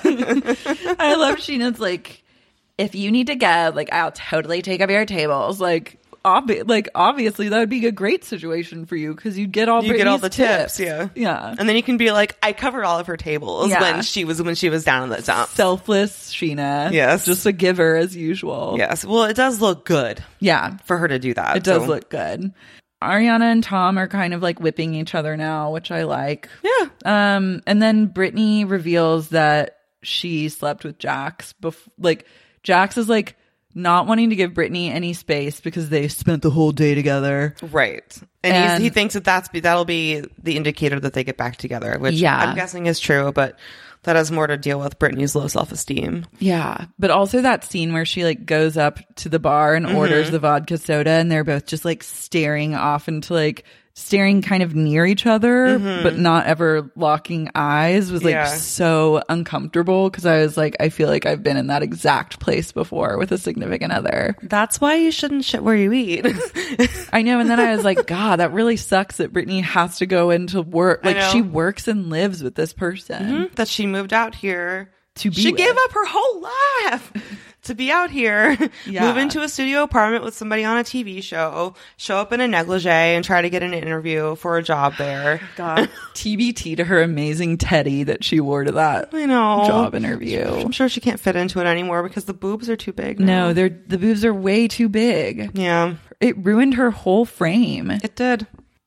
I love Sheena's like, if you need to go, like, I'll totally take up your tables. Like, obvi- like obviously, that would be a great situation for you because you'd get all You get all Brittany's the tips, yeah. Yeah. And then you can be like, I covered all of her tables Yeah. when she was when she was down in the dump. Selfless Sheena. Yes. Just a giver as usual. Yes. Well, it does look good Yeah. for her to do that. It does so- look good. Ariana and Tom are kind of like whipping each other now, which I like. Yeah. Um, and then Brittany reveals that she slept with Jax. Bef- like, Jax is like not wanting to give Brittany any space because they spent the whole day together. Right. And, And- he's, he thinks that that's, that'll be the indicator that they get back together, which Yeah. I'm guessing is true, but that has more to deal with Brittany's low self-esteem. Yeah. But also that scene where she like goes up to the bar and orders the vodka soda and they're both just like staring off into like staring kind of near each other, but not ever locking eyes was like Yeah. so uncomfortable because I was like, I feel like I've been in that exact place before with a significant other. That's why you shouldn't shit where you eat. I know. And then I was like, God, that really sucks that Brittany has to go into work. I Like know. she works and lives with this person. that she moved out here To be she with. gave up her whole life to be out here, Yeah. move into a studio apartment with somebody on a T V show, show up in a negligee and try to get an interview for a job there. God, T B T to her amazing teddy that she wore to that I know. job interview. I'm sure she can't fit into it anymore because the boobs are too big. No, now. they're the boobs are way too big. Yeah, It ruined her whole frame. it did.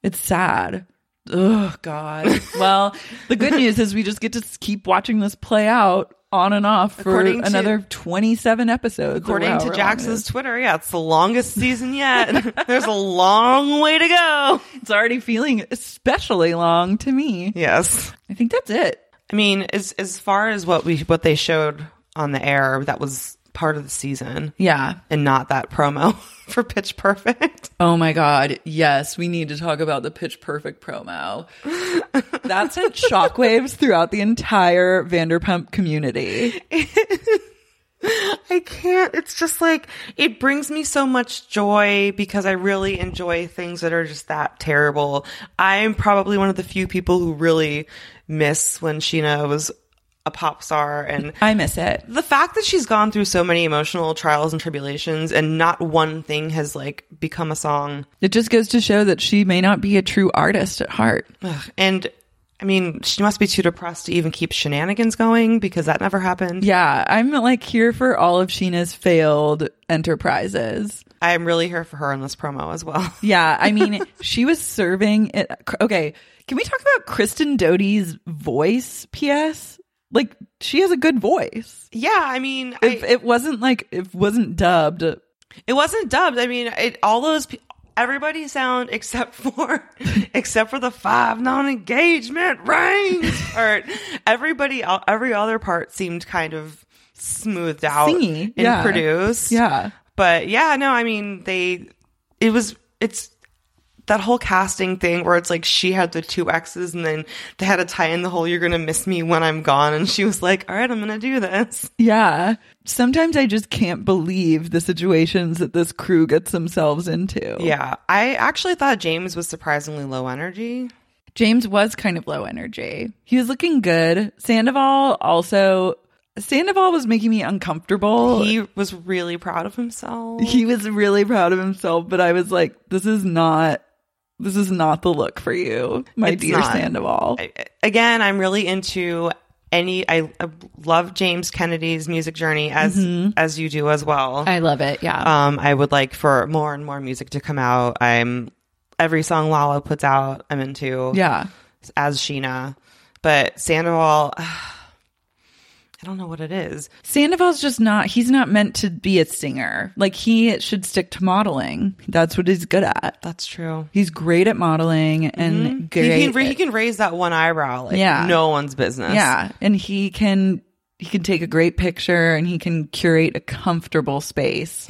It's sad. Oh, God. Well, the good news is we just get to keep watching this play out on and off for According to- another twenty-seven episodes. or According however to long Jax's it is. Twitter, yeah, it's the longest season yet. There's a long way to go. It's already feeling especially long to me. Yes. I think that's it. I mean, as as far as what we what they showed on the air, that was part of the season. Yeah. And not that promo for Pitch Perfect. Oh my God. Yes. We need to talk about the Pitch Perfect promo. That sent shockwaves throughout the entire Vanderpump community. I can't. It's just like, it brings me so much joy because I really enjoy things that are just that terrible. I'm probably one of the few people who really miss when Sheena was a pop star, and I miss it. The fact that she's gone through so many emotional trials and tribulations and not one thing has like become a song. It just goes to show that she may not be a true artist at heart. Ugh. And I mean, she must be too depressed to even keep shenanigans going because that never happened. Yeah, I'm like here for all of Sheena's failed enterprises. I'm really here for her in this promo as well. Yeah, I mean, she was serving it. Okay, can we talk about Kristen Doute's voice, P S? Like, she has a good voice. Yeah, I mean, if I, it wasn't like, it wasn't dubbed. It wasn't dubbed. I mean, it, all those, everybody sound except for, except for the five non-engagement rings. Or everybody, every other part seemed kind of smoothed out Singy, and yeah. produced. Yeah. But yeah, no, I mean, they, it was, it's, that whole casting thing where it's like she had the two X's and then they had to tie in the whole "you're gonna miss me when I'm gone," and she was like, all right, I'm gonna do this. Yeah. Sometimes I just can't believe the situations that this crew gets themselves into. Yeah. I actually thought James was surprisingly low energy. James was kind of low energy. He was looking good. Sandoval also... Sandoval was making me uncomfortable. He was really proud of himself. He was really proud of himself, but I was like, this is not... This is not the look for you, my It's dear not. Sandoval. I, again, I'm really into any. I, I love James Kennedy's music journey as Mhm. as you do as well. I love it. Yeah. Um, I would like for more and more music to come out. I'm every song Lala puts out, I'm into. Yeah. As Sheena, but Sandoval. I don't know what it is. Sandoval's just not, he's not meant to be a singer. Like, he should stick to modeling. That's what he's good at. That's true. He's great at modeling and Mhm. great. He, can, he can raise that one eyebrow like Yeah. no one's business. Yeah. And he can, he can take a great picture and he can curate a comfortable space.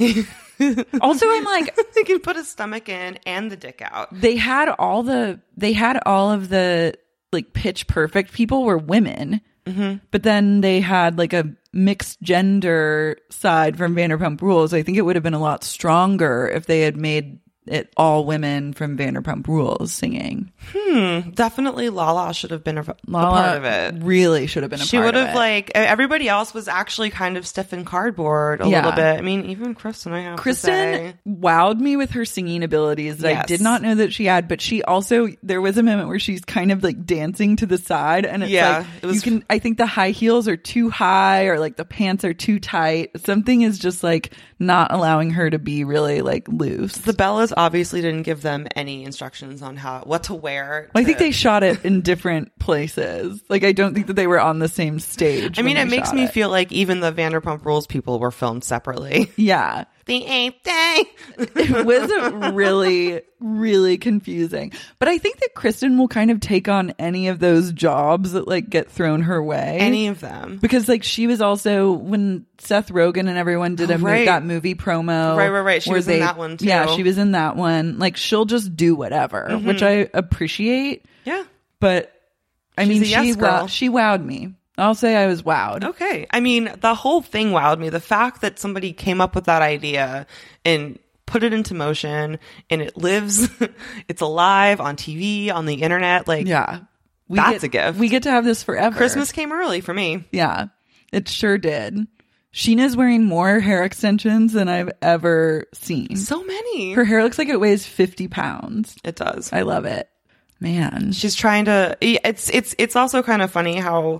Also, I'm like, he can put his stomach in and the dick out. they had all the, they had all of the like Pitch Perfect people were women. Mm-hmm. But then they had like a mixed gender side from Vanderpump Rules. I think it would have been a lot stronger if they had made it all women from Vanderpump Rules singing. Hmm. Definitely Lala should have been a, a Lala part of it. really should have been a She part would of have it. like everybody else was actually kind of stiff and cardboard a Yeah. little bit. I mean, even Kristen, I have to Kristen say. wowed me with her singing abilities that I Yes. did not know that she had, but she also, there was a moment where she's kind of like dancing to the side and it's Yeah, like, it was- you can, I think the high heels are too high or like the pants are too tight. Something is just like not allowing her to be really like loose. The Bellas obviously didn't give them any instructions on how what to wear. I think to- they shot it in different places. Like, I don't think that they were on the same stage. I mean, when it they makes shot me it. feel like even the Vanderpump Rules people were filmed separately. Yeah. The eighth day. It was really, really confusing. But I think that Kristen will kind of take on any of those jobs that like get thrown her way. Any of them. Because like she was also when Seth Rogen and everyone did Oh, a mo- right. that movie promo. Right, right, right. She where was in that one, too. Yeah, she was in that one. Like she'll just do whatever, Mhm. which I appreciate. Yeah. But I She's mean, a yes she girl. wow- she wowed me. I'll say I was wowed. Okay. I mean, the whole thing wowed me. The fact that somebody came up with that idea and put it into motion and it lives, it's alive on T V, on the internet. Like, Yeah. We that's get, a gift. We get to have this forever. Christmas came early for me. Yeah, it sure did. Sheena's wearing more hair extensions than I've ever seen. So many. Her hair looks like it weighs fifty pounds. It does. I love it. Man. She's trying to, it's, it's, it's also kind of funny how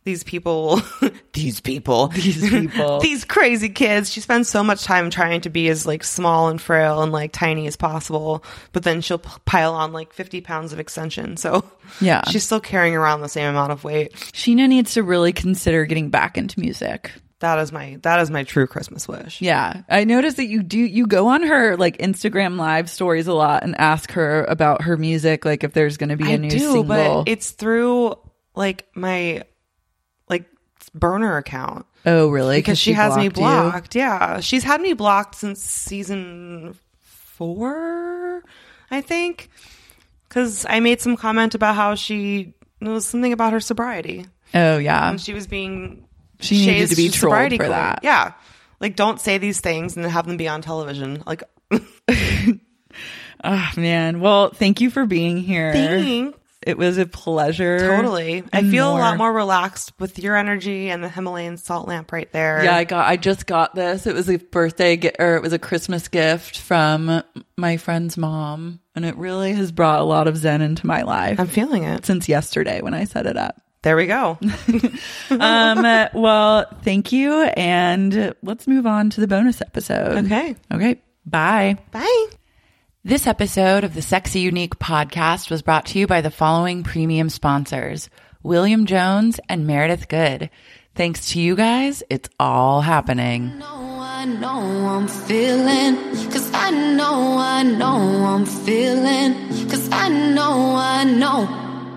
these people, these people, These people. these crazy kids. She spends so much time trying to be as like small and frail and like tiny as possible, but then she'll p- pile on like fifty pounds of extension. So Yeah. she's still carrying around the same amount of weight. Sheena needs to really consider getting back into music. That is my that is my true Christmas wish. Yeah. I noticed that you do you go on her like Instagram live stories a lot and ask her about her music, like if there's going to be a I new do, single. but it's through like my like burner account. Oh, really? Because she, has me blocked you? blocked. Yeah. She's had me blocked since season four, I think. Because I made some comment about how she, it was something about her sobriety. Oh, yeah. And she was being, She needed Shay's to be trolled sobriety for queen. that. Yeah. Like, don't say these things and then have them be on television. Like, Oh, man. Well, thank you for being here. thanks. It was a pleasure. Totally. I And feel a lot more. more relaxed with your energy and the Himalayan salt lamp right there. Yeah, I got. I just got this. It was a birthday gi- or it was a Christmas gift from my friend's mom, and it really has brought a lot of zen into my life. I'm feeling it. Since yesterday when I set it up. There we go. um. Well, thank you, and let's move on to the bonus episode. Okay. Okay. Bye. Bye. This episode of the Sexy Unique podcast was brought to you by the following premium sponsors, William Jones and Meredith Good. Thanks to you guys, it's all happening. I know I'm feeling, cause I know, I know I'm feeling, cause I know, I know.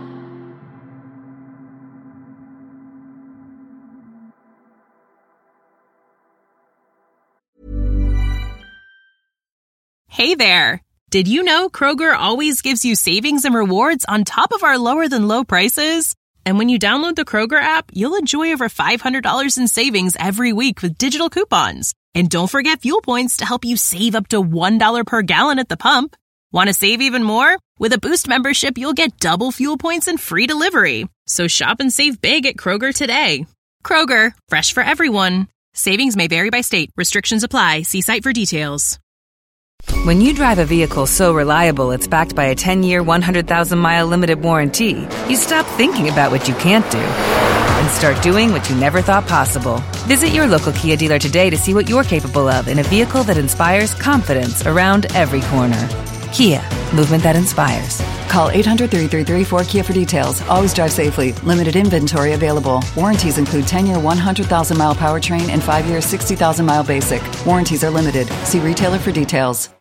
Hey there. Did you know Kroger always gives you savings and rewards on top of our lower than low prices? And when you download the Kroger app, you'll enjoy over five hundred dollars in savings every week with digital coupons. And don't forget fuel points to help you save up to one dollar per gallon at the pump. Want to save even more? With a Boost membership, you'll get double fuel points and free delivery. So shop and save big at Kroger today. Kroger, fresh for everyone. Savings may vary by state. Restrictions apply. See site for details. When you drive a vehicle so reliable it's backed by a ten-year, one hundred thousand mile limited warranty, you stop thinking about what you can't do and start doing what you never thought possible. Visit your local Kia dealer today to see what you're capable of in a vehicle that inspires confidence around every corner. Kia, movement that inspires. Call eight hundred, three three three, four K I A for details. Always drive safely. Limited inventory available. Warranties include ten-year, one hundred thousand mile powertrain and five-year, sixty thousand mile basic. Warranties are limited. See retailer for details.